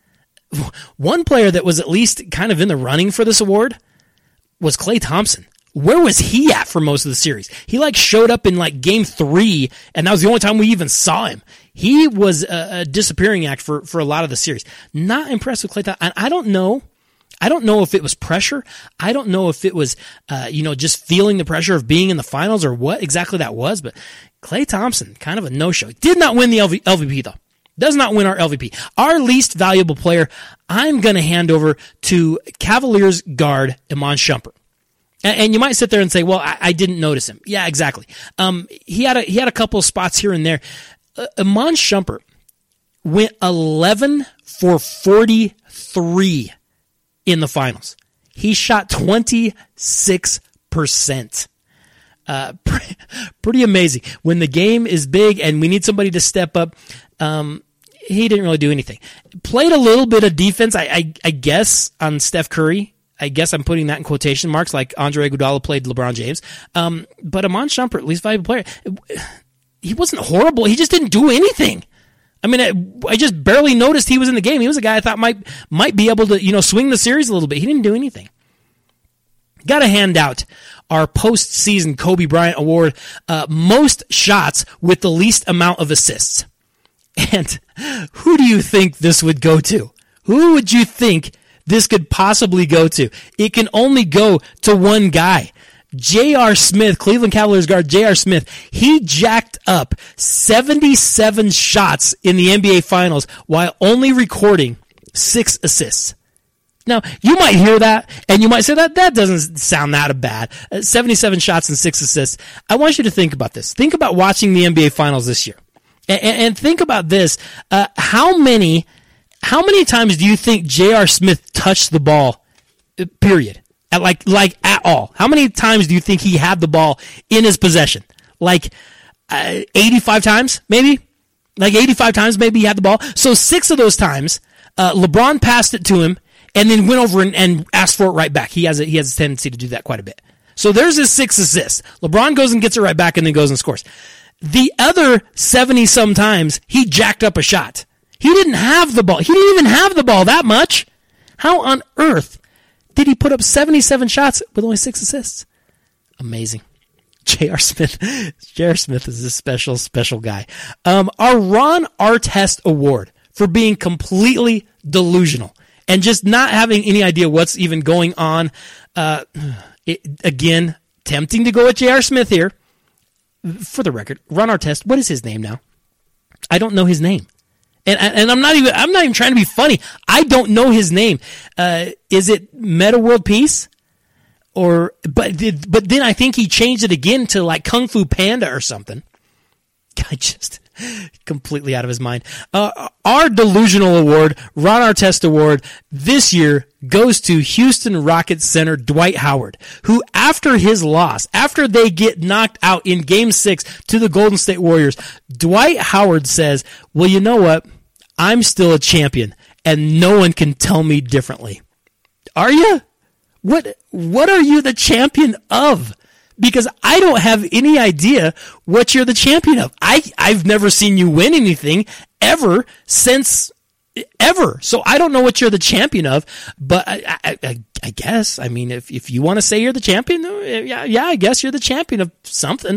One player that was at least kind of in the running for this award was Klay Thompson. Where was he at for most of the series? He showed up in game 3, and that was the only time we even saw him. He was a disappearing act for a lot of the series. Not impressed with Klay Thompson. I don't know if it was pressure. I don't know if it was, just feeling the pressure of being in the finals or what exactly that was. But Klay Thompson, kind of a no-show. Did not win the LVP, though. Does not win our LVP. Our least valuable player, I'm going to hand over to Cavaliers guard Iman Shumpert. And you might sit there and say, well, I didn't notice him. Yeah, exactly. He had a couple of spots here and there. Iman Shumpert went 11 for 43 in the finals. He shot 26%. Pretty amazing. When the game is big and we need somebody to step up, he didn't really do anything. Played a little bit of defense, I guess, on Steph Curry. I guess I'm putting that in quotation marks, like Andre Iguodala played LeBron James. But Iman Shumpert, least valuable player, he wasn't horrible. He just didn't do anything. I mean, I just barely noticed he was in the game. He was a guy I thought might be able to, swing the series a little bit. He didn't do anything. Got to hand out our postseason Kobe Bryant Award, most shots with the least amount of assists. And who do you think this would go to? Who would you think this could possibly go to? It can only go to one guy. J.R. Smith, Cleveland Cavaliers guard J.R. Smith, he jacked up 77 shots in the NBA Finals while only recording 6 assists. Now, you might hear that, and you might say that doesn't sound that bad. 77 shots and 6 assists. I want you to think about this. Think about watching the NBA Finals this year. And think about this. How many times do you think J.R. Smith touched the ball, period? At all. How many times do you think he had the ball in his possession? 85 times, maybe? 85 times maybe he had the ball. So 6 of those times, LeBron passed it to him and then went over and asked for it right back. He has a tendency to do that quite a bit. So there's his 6 assists. LeBron goes and gets it right back and then goes and scores. The other 70-some times, he jacked up a shot. He didn't have the ball. He didn't even have the ball that much. How on earth did he put up 77 shots with only 6 assists? Amazing. J.R. Smith is a special, special guy. Our Ron Artest Award for being completely delusional and just not having any idea what's even going on. Again, tempting to go with J.R. Smith here. For the record, Ron Artest, what is his name now? I don't know his name. And I'm not even trying to be funny. I don't know his name. Is it Meta World Peace? But then I think he changed it again to Kung Fu Panda or something. I just completely out of his mind. Our delusional award, Ron Artest Award, this year goes to Houston Rockets center Dwight Howard, who after his loss, after they get knocked out in Game 6 to the Golden State Warriors, Dwight Howard says, well, you know what? I'm still a champion, and no one can tell me differently. Are you? What are you the champion of? Because I don't have any idea what you're the champion of. I've never seen you win anything ever. So I don't know what you're the champion of, but I guess, I mean, if you want to say you're the champion, yeah, I guess you're the champion of something.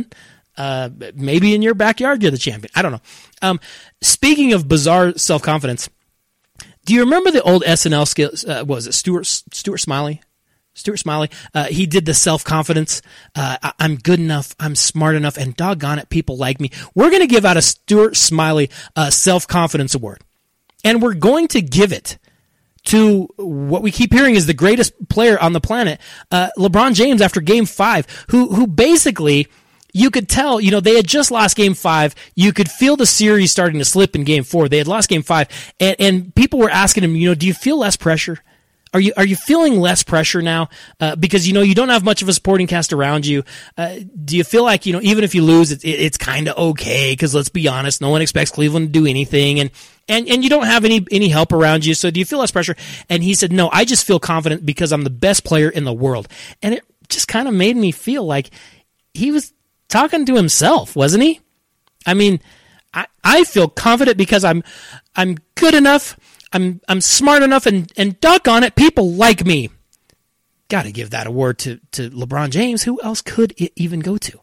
Maybe in your backyard you're the champion. I don't know. Speaking of bizarre self-confidence, do you remember the old SNL skills? What was it? Stuart Smiley? Stuart Smiley, he did the self-confidence. I'm good enough. I'm smart enough. And doggone it, people like me. We're going to give out a Stuart Smiley self-confidence award. And we're going to give it to what we keep hearing is the greatest player on the planet, LeBron James, after Game 5, who basically, you could tell, they had just lost Game 5. You could feel the series starting to slip in Game 4. They had lost Game 5. And people were asking him, do you feel less pressure? Are you feeling less pressure now? Because, you don't have much of a supporting cast around you. Do you feel like, even if you lose, it's kind of okay? Because let's be honest, no one expects Cleveland to do anything. And you don't have any help around you. So do you feel less pressure? And he said, no, I just feel confident because I'm the best player in the world. And it just kind of made me feel like he was talking to himself, wasn't he? I mean, I feel confident because I'm good enough. I'm smart enough, and doggone it, people like me. Got to give that award to LeBron James. Who else could it even go to?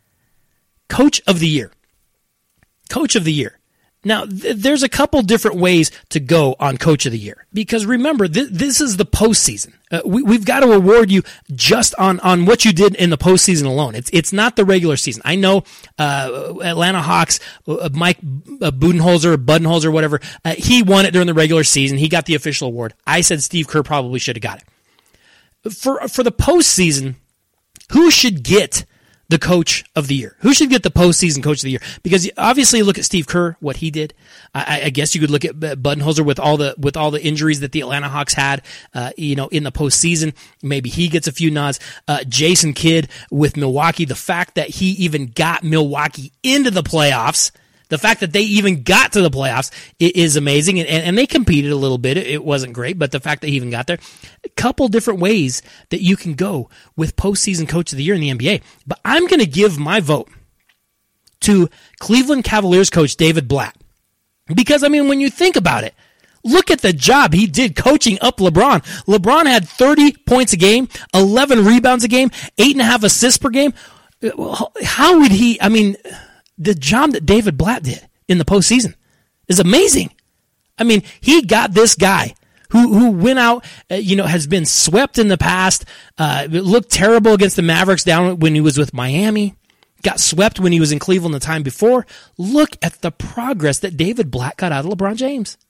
Coach of the Year. Coach of the Year. Now, there's a couple different ways to go on Coach of the Year. Because remember, this is the postseason. We've got to award you just on what you did in the postseason alone. It's not the regular season. I know Atlanta Hawks, Mike Budenholzer, whatever, he won it during the regular season. He got the official award. I said Steve Kerr probably should have got it. For the postseason, who should get the Coach of the Year? Who should get the postseason Coach of the Year? Because obviously, look at Steve Kerr, what he did. I guess you could look at Budenholzer with all the injuries that the Atlanta Hawks had, in the postseason. Maybe he gets a few nods. Jason Kidd with Milwaukee. The fact that he even got Milwaukee into the playoffs. The fact that they even got to the playoffs is amazing, and they competed a little bit. It wasn't great, but the fact that he even got there. A couple different ways that you can go with postseason Coach of the Year in the NBA. But I'm going to give my vote to Cleveland Cavaliers coach David Blatt. Because, I mean, when you think about it, look at the job he did coaching up LeBron. LeBron had 30 points a game, 11 rebounds a game, 8.5 assists per game. How would he, I mean, the job that David Blatt did in the postseason is amazing. I mean, he got this guy who went out, has been swept in the past, looked terrible against the Mavericks down when he was with Miami, got swept when he was in Cleveland the time before. Look at the progress that David Blatt got out of LeBron James.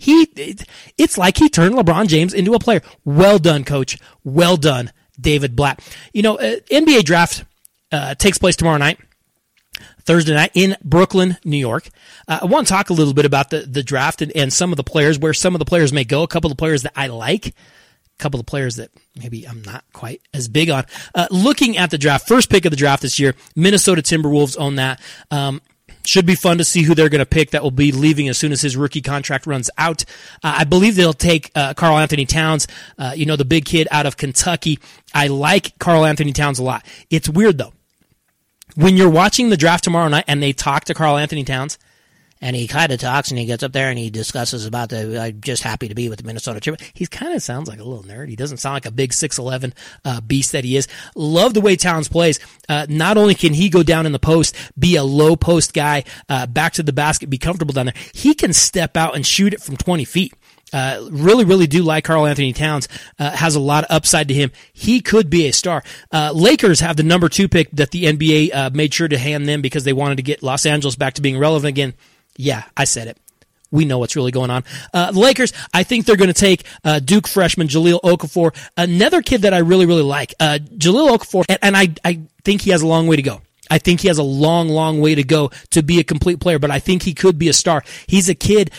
It's like he turned LeBron James into a player. Well done, coach. Well done, David Blatt. NBA draft takes place tomorrow night, Thursday night in Brooklyn, New York. I want to talk a little bit about the draft and some of the players, where some of the players may go, a couple of players that I like, a couple of players that maybe I'm not quite as big on. Looking at the draft, first pick of the draft this year, Minnesota Timberwolves own that. Should be fun to see who they're going to pick that will be leaving as soon as his rookie contract runs out. I believe they'll take Karl Anthony Towns, the big kid out of Kentucky. I like Karl Anthony Towns a lot. It's weird, though. When you're watching the draft tomorrow night and they talk to Karl Anthony Towns, and he kind of talks and he gets up there and he discusses about I'm just happy to be with the Minnesota Timberwolves. He kind of sounds like a little nerd. He doesn't sound like a big 6'11" beast that he is. Love the way Towns plays. Not only can he go down in the post, be a low post guy, back to the basket, be comfortable down there, he can step out and shoot it from 20 feet. Really, really do like Karl Anthony Towns. Has a lot of upside to him. He could be a star. Lakers have the number 2 pick that the NBA made sure to hand them because they wanted to get Los Angeles back to being relevant again. Yeah, I said it. We know what's really going on. The Lakers, I think they're going to take Duke freshman Jahlil Okafor, another kid that I really, really like. Jahlil Okafor, and I think he has a long way to go. I think he has a long, long way to go to be a complete player, but I think he could be a star. He's a kid.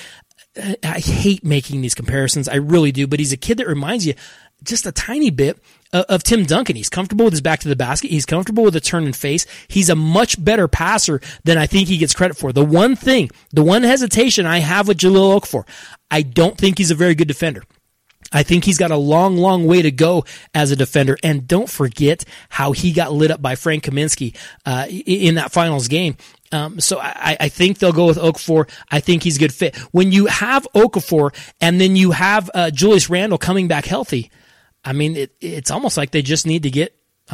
I hate making these comparisons. I really do, but he's a kid that reminds you just a tiny bit of Tim Duncan. He's comfortable with his back to the basket. He's comfortable with a turn and face. He's a much better passer than I think he gets credit for. The one hesitation I have with Jahlil Okafor, I don't think he's a very good defender. I think he's got a long, long way to go as a defender. And don't forget how he got lit up by Frank Kaminsky in that finals game. So I think they'll go with Okafor. I think he's a good fit. When you have Okafor and then you have Julius Randle coming back healthy, I mean, it's almost like they just need to get,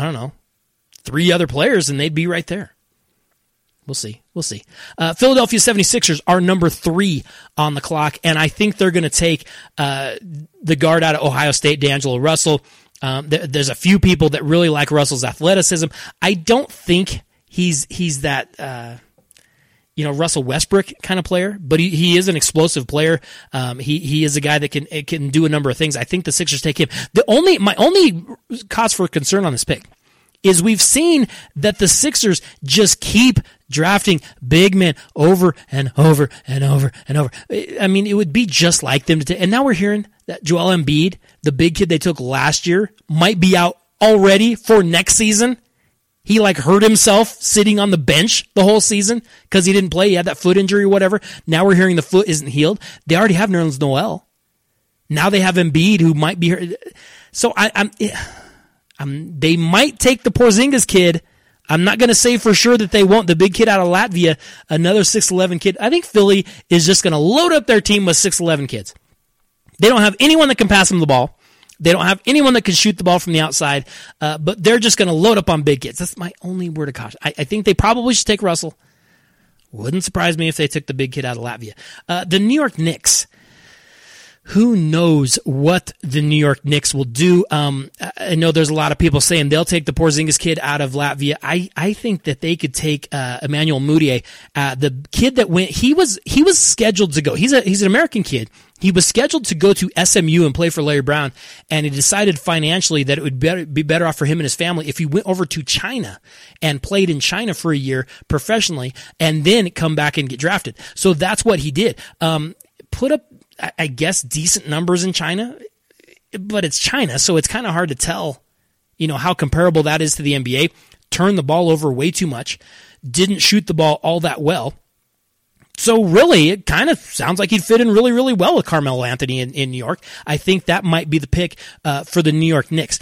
3 other players and they'd be right there. We'll see. Philadelphia 76ers are number 3 on the clock, and I think they're going to take the guard out of Ohio State, D'Angelo Russell. There's a few people that really like Russell's athleticism. I don't think he's that Russell Westbrook kind of player, but he is an explosive player. He is a guy that can do a number of things. I think the Sixers take him. My only cause for concern on this pick is we've seen that the Sixers just keep drafting big men over and over and over and over. I mean, it would be just like them to take. And now we're hearing that Joel Embiid, the big kid they took last year, might be out already for next season. He hurt himself sitting on the bench the whole season because he didn't play. He had that foot injury or whatever. Now we're hearing the foot isn't healed. They already have Nerlens Noel. Now they have Embiid who might be hurt. So they might take the Porzingis kid. I'm not going to say for sure that they won't. The big kid out of Latvia, another 6'11" kid. I think Philly is just going to load up their team with 6'11" kids. They don't have anyone that can pass them the ball. They don't have anyone that can shoot the ball from the outside, but they're just going to load up on big kids. That's my only word of caution. I think they probably should take Russell. Wouldn't surprise me if they took the big kid out of Latvia. The New York Knicks. Who knows what the New York Knicks will do? I know there's a lot of people saying they'll take the Porzingis kid out of Latvia. I think that they could take Emmanuel Mudiay, the kid that went. He was scheduled to go. He's an American kid. He was scheduled to go to SMU and play for Larry Brown, and he decided financially that it would be better off for him and his family if he went over to China and played in China for a year professionally, and then come back and get drafted. So that's what he did. Put up, I guess, decent numbers in China, but it's China, so it's kind of hard to tell, how comparable that is to the NBA. Turned the ball over way too much, didn't shoot the ball all that well. So really, it kind of sounds like he'd fit in really, really well with Carmelo Anthony in New York. I think that might be the pick for the New York Knicks.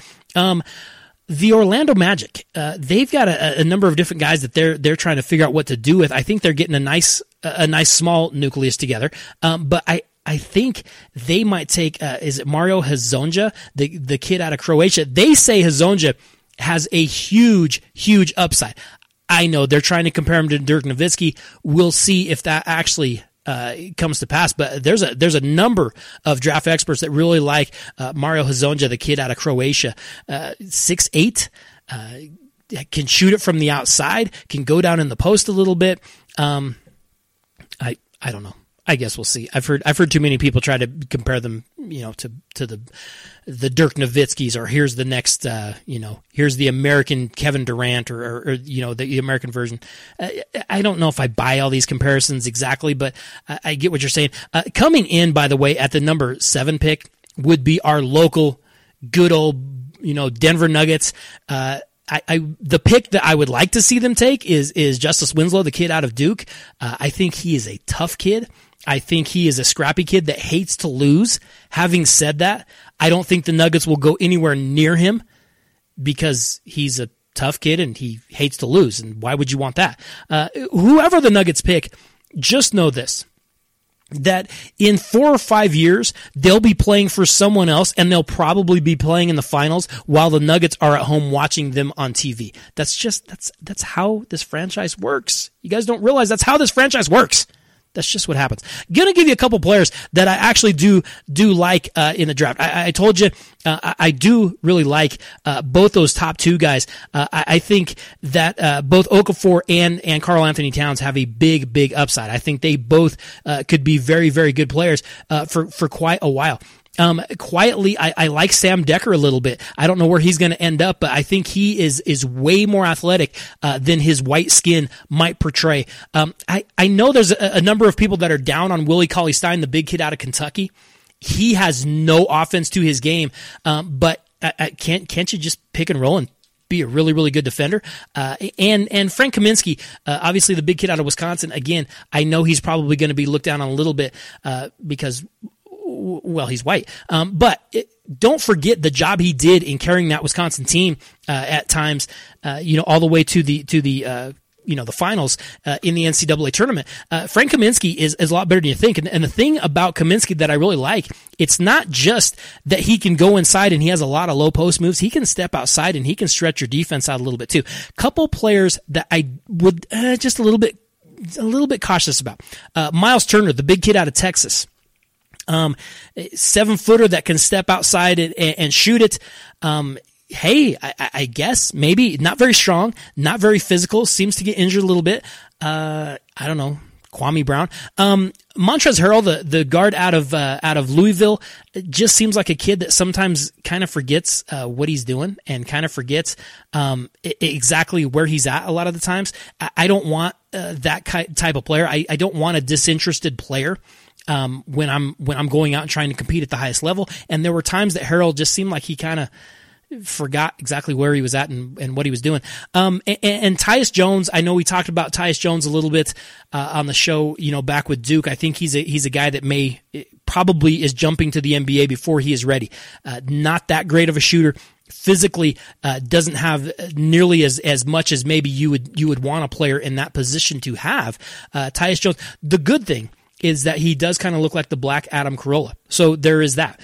The Orlando Magic, they've got a number of different guys that they're trying to figure out what to do with. I think they're getting a nice a nice small nucleus together. But I think they might take, is it Mario Hezonja, the kid out of Croatia? They say Hezonja has a huge, huge upside. I know they're trying to compare him to Dirk Nowitzki. We'll see if that actually comes to pass, but there's a number of draft experts that really like Mario Hezonja, the kid out of Croatia, 6'8", can shoot it from the outside, can go down in the post a little bit. I don't know. I guess we'll see. I've heard too many people try to compare them, to the Dirk Nowitzkis, or here's the next, here's the American Kevin Durant, or the American version. I don't know if I buy all these comparisons exactly, but I get what you're saying. Coming in, by the way, at the number 7 pick would be our local good old, Denver Nuggets. The pick that I would like to see them take is Justice Winslow, the kid out of Duke. I think he is a tough kid. I think he is a scrappy kid that hates to lose. Having said that, I don't think the Nuggets will go anywhere near him because he's a tough kid and he hates to lose. And why would you want that? Whoever the Nuggets pick, just know this, that in 4 or 5 years, they'll be playing for someone else, and they'll probably be playing in the finals while the Nuggets are at home watching them on TV. That's how this franchise works. You guys don't realize that's how this franchise works. That's just what happens. Gonna give you a couple players that I actually do like in the draft. I told you I do really like both those top 2 guys. I think that both Okafor and Karl Anthony Towns have a big upside. I think they both could be very, very good players for quite a while. Quietly, I like Sam Decker a little bit. I don't know where he's going to end up, but I think he is way more athletic than his white skin might portray. I know there's a number of people that are down on Willie Cauley-Stein, the big kid out of Kentucky. He has no offense to his game, but can't you just pick and roll and be a really, really good defender? And Frank Kaminsky, obviously the big kid out of Wisconsin. Again, I know he's probably going to be looked down on a little bit because, well, he's white. But don't forget the job he did in carrying that Wisconsin team at times, all the way to the finals in the NCAA tournament. Frank Kaminsky is a lot better than you think. And the thing about Kaminsky that I really like, it's not just that he can go inside and he has a lot of low post moves. He can step outside and he can stretch your defense out a little bit too. Couple players that I would just a little bit cautious about. Miles Turner, the big kid out of Texas. 7-footer that can step outside and shoot it. Hey, I guess maybe not very strong, not very physical, seems to get injured a little bit. I don't know. Kwame Brown. Montrezl Harrell, the guard out of Louisville, just seems like a kid that sometimes kind of forgets what he's doing and kind of forgets exactly where he's at a lot of the times. I don't want that type of player. I don't want a disinterested player when I'm going out and trying to compete at the highest level. And there were times that Harrell just seemed like he kind of forgot exactly where he was at and what he was doing. And Tyus Jones, I know we talked about Tyus Jones a little bit on the show, back with Duke. I think he's a guy that probably is jumping to the NBA before he is ready. Not that great of a shooter. Physically, doesn't have nearly as much as maybe you would want a player in that position to have. Tyus Jones. The good thing is that he does kind of look like the black Adam Carolla. So there is that.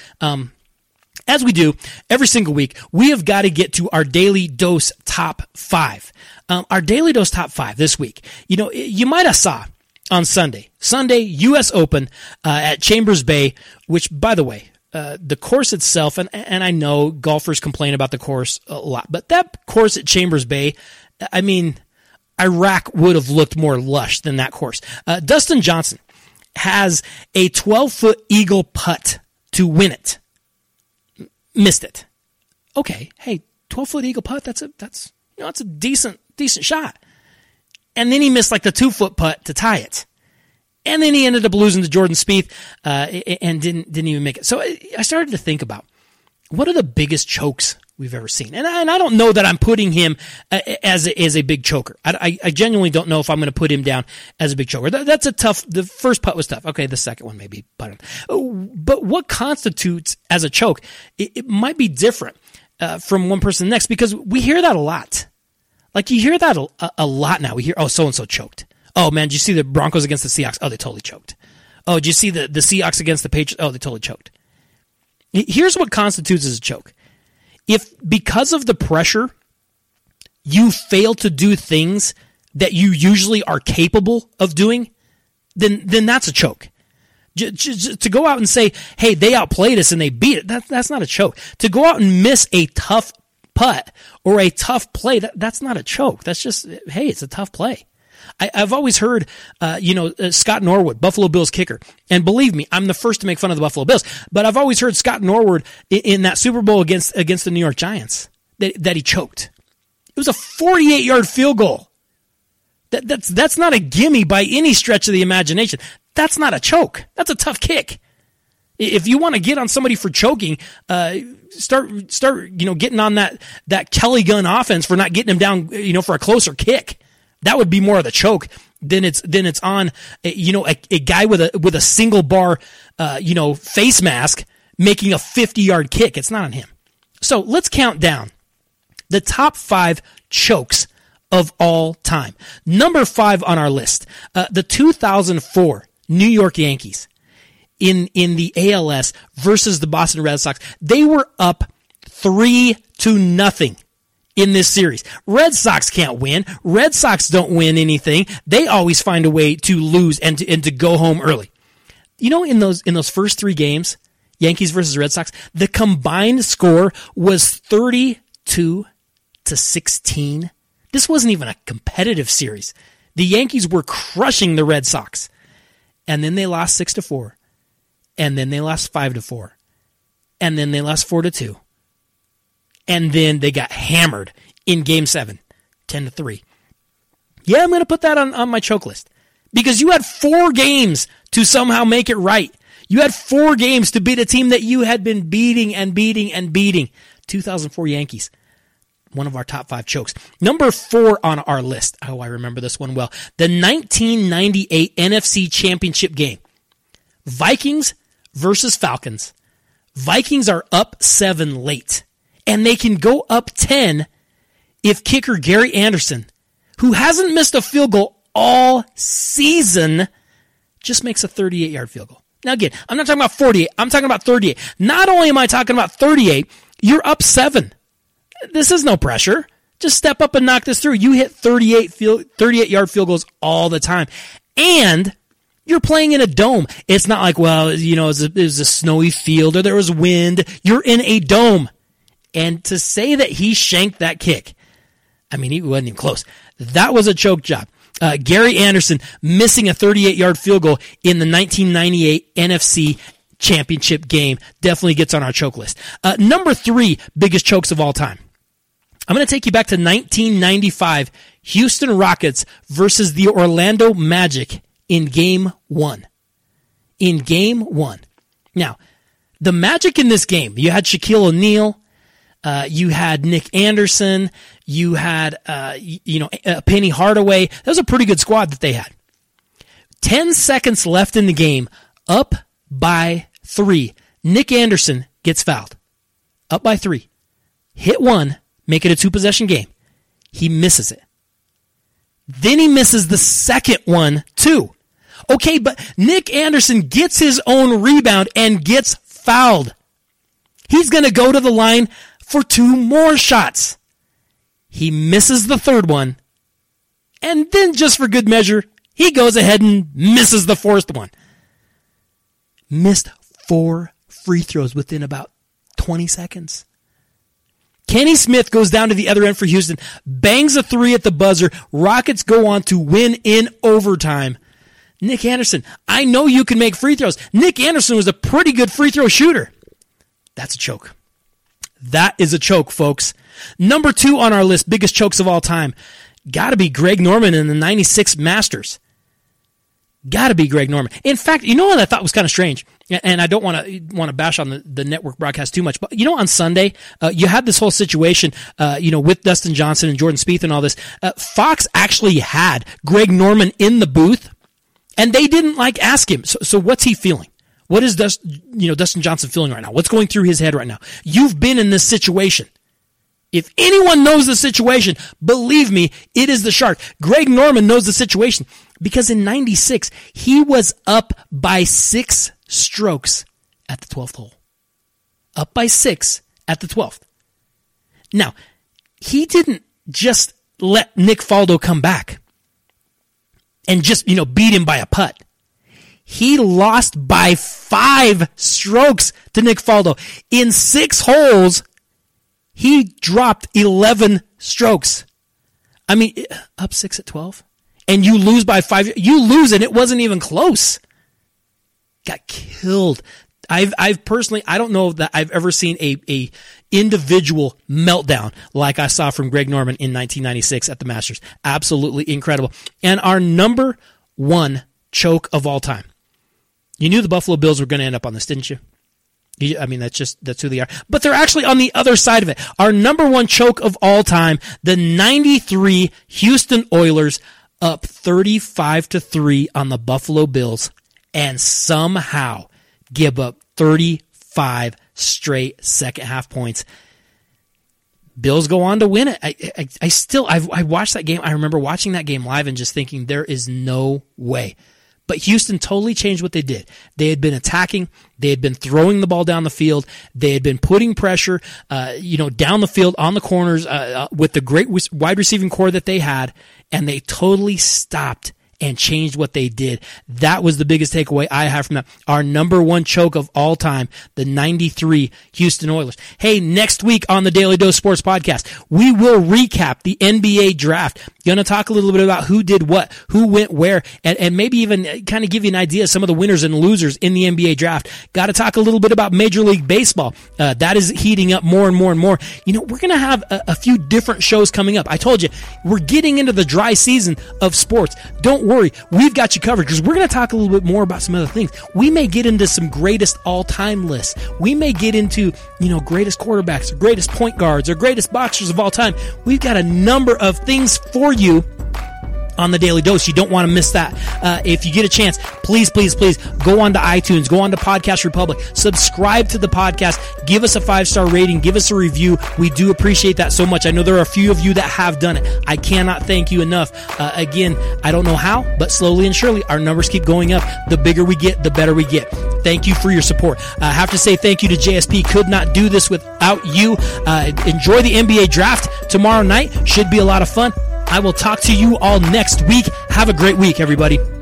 As we do every single week, we have got to get to our Daily Dose Top 5. Our Daily Dose Top 5 this week. You might have saw on Sunday, U.S. Open at Chambers Bay, which, by the way, the course itself, and I know golfers complain about the course a lot, but that course at Chambers Bay, I mean, Iraq would have looked more lush than that course. Dustin Johnson has a 12-foot eagle putt to win it. Missed it. Okay, hey, 12-foot eagle putt, that's a decent shot. And then he missed like the 2-foot putt to tie it. And then he ended up losing to Jordan Spieth and didn't even make it. So I started to think about, what are the biggest chokes we've ever seen? And I don't know that I'm putting him as a big choker. I genuinely don't know if I'm going to put him down as a big choker. That's a tough. The first putt was tough. Okay, the second one maybe better. But what constitutes as a choke? It might be different from one person to the next, because we hear that a lot. Like, you hear that a lot now. We hear, oh, so and so choked. Oh, man, did you see the Broncos against the Seahawks? Oh, they totally choked. Oh, did you see the Seahawks against the Patriots? Oh, they totally choked. Here's what constitutes as a choke. If because of the pressure, you fail to do things that you usually are capable of doing, then that's a choke. To go out and say, hey, they outplayed us and they beat it, that's not a choke. To go out and miss a tough putt or a tough play, that's not a choke. That's just, hey, it's a tough play. I've always heard, Scott Norwood, Buffalo Bills kicker. And believe me, I'm the first to make fun of the Buffalo Bills. But I've always heard Scott Norwood in that Super Bowl against the New York Giants that he choked. It was a 48-yard field goal. That's not a gimme by any stretch of the imagination. That's not a choke. That's a tough kick. If you want to get on somebody for choking, start getting on that Kelly Gunn offense for not getting him down, for a closer kick. That would be more of the choke than it's on, a guy with a single bar, face mask making a 50-yard kick. It's not on him. So let's count down the top 5 chokes of all time. Number 5 on our list, the 2004 New York Yankees in the ALS versus the Boston Red Sox. They were up 3-0 in this series. Red Sox can't win. Red Sox don't win anything. They always find a way to lose and to go home early. In those first 3 games, Yankees versus Red Sox, the combined score was 32-16. This wasn't even a competitive series. The Yankees were crushing the Red Sox. And then they lost 6-4. And then they lost 5-4. And then they lost 4-2. And then they got hammered in Game 7, 10-3. Yeah, I'm going to put that on my choke list. Because you had 4 games to somehow make it right. You had 4 games to beat a team that you had been beating and beating and beating. 2004 Yankees. One of our top 5 chokes. Number 4 on our list. Oh, I remember this one well. The 1998 NFC Championship game. Vikings versus Falcons. Vikings are up 7 late. And they can go up 10 if kicker Gary Anderson, who hasn't missed a field goal all season, just makes a 38-yard field goal. Now again, I'm not talking about 48. I'm talking about 38. Not only am I talking about 38, you're up 7. This is no pressure. Just step up and knock this through. You hit 38-yard field goals all the time. And you're playing in a dome. It's not like, well, it was a snowy field or there was wind. You're in a dome. And to say that he shanked that kick, I mean, he wasn't even close. That was a choke job. Gary Anderson missing a 38-yard field goal in the 1998 NFC Championship game definitely gets on our choke list. Number 3 biggest chokes of all time. I'm going to take you back to 1995 Houston Rockets versus the Orlando Magic in Game 1. In Game 1. Now, the Magic in this game, you had Shaquille O'Neal, you had Nick Anderson, you had, Penny Hardaway. That was a pretty good squad that they had. 10 seconds left in the game, up by 3. Nick Anderson gets fouled. Up by 3. Hit 1, make it a 2-possession game. He misses it. Then he misses the second one, too. Okay, but Nick Anderson gets his own rebound and gets fouled. He's going to go to the line for 2 more shots. He misses the third one. And then, just for good measure, he goes ahead and misses the 4th one. Missed 4 free throws within about 20 seconds. Kenny Smith goes down to the other end for Houston, bangs a 3 at the buzzer. Rockets go on to win in overtime. Nick Anderson, I know you can make free throws. Nick Anderson was a pretty good free throw shooter. That's a choke. That is a choke, folks. Number 2 on our list, biggest chokes of all time. Got to be Greg Norman in the 96 Masters. Got to be Greg Norman. In fact, you know what I thought was kind of strange? And I don't want to bash on the network broadcast too much, but on Sunday, you had this whole situation, with Dustin Johnson and Jordan Spieth and all this. Fox actually had Greg Norman in the booth, and they didn't ask him. So what's he feeling? What is Dustin Johnson feeling right now? What's going through his head right now? You've been in this situation. If anyone knows the situation, believe me, it is the Shark. Greg Norman knows the situation. Because in 96, he was up by 6 strokes at the 12th hole. Up by 6 at the 12th. Now, he didn't just let Nick Faldo come back and just, beat him by a putt. He lost by 5 strokes to Nick Faldo. In 6 holes, he dropped 11 strokes. I mean, up 6 at 12? And you lose by 5. You lose, and it wasn't even close. Got killed. I've personally, I don't know that I've ever seen a individual meltdown like I saw from Greg Norman in 1996 at the Masters. Absolutely incredible. And our number 1 choke of all time. You knew the Buffalo Bills were going to end up on this, didn't you? I mean, that's who they are. But they're actually on the other side of it. Our number 1 choke of all time, the 93 Houston Oilers up 35-3 on the Buffalo Bills and somehow give up 35 straight second half points. Bills go on to win it. I watched that game. I remember watching that game live and just thinking there is no way. But Houston totally changed what they did. They had been attacking. They had been throwing the ball down the field. They had been putting pressure, down the field on the corners with the great wide receiving core that they had, and they totally stopped and changed what they did. That was the biggest takeaway I have from that. Our number 1 choke of all time, the 93 Houston Oilers. Hey, next week on the Daily Dose Sports Podcast, we will recap the NBA draft. Going to talk a little bit about who did what, who went where, and maybe even kind of give you an idea of some of the winners and losers in the NBA draft. Got to talk a little bit about Major League Baseball. That is heating up more and more and more. We're going to have a few different shows coming up. I told you, we're getting into the dry season of sports. Don't worry, we've got you covered because we're going to talk a little bit more about some other things. We may get into some greatest all-time lists. We may get into, greatest quarterbacks, or greatest point guards, or greatest boxers of all time. We've got a number of things for you on the Daily Dose. You don't want to miss that. If you get a chance, please go on to iTunes, go on to Podcast Republic, subscribe to the podcast, give us a 5-star rating, give us a review. We do appreciate that so much. I know there are a few of you that have done it. I cannot thank you enough. Again, I don't know how, but slowly and surely our numbers keep going up. The bigger we get, the better we get. Thank you for your support. I have to say thank you to JSP. Could not do this without you. Enjoy the NBA draft tomorrow night. Should be a lot of fun. I will talk to you all next week. Have a great week, everybody.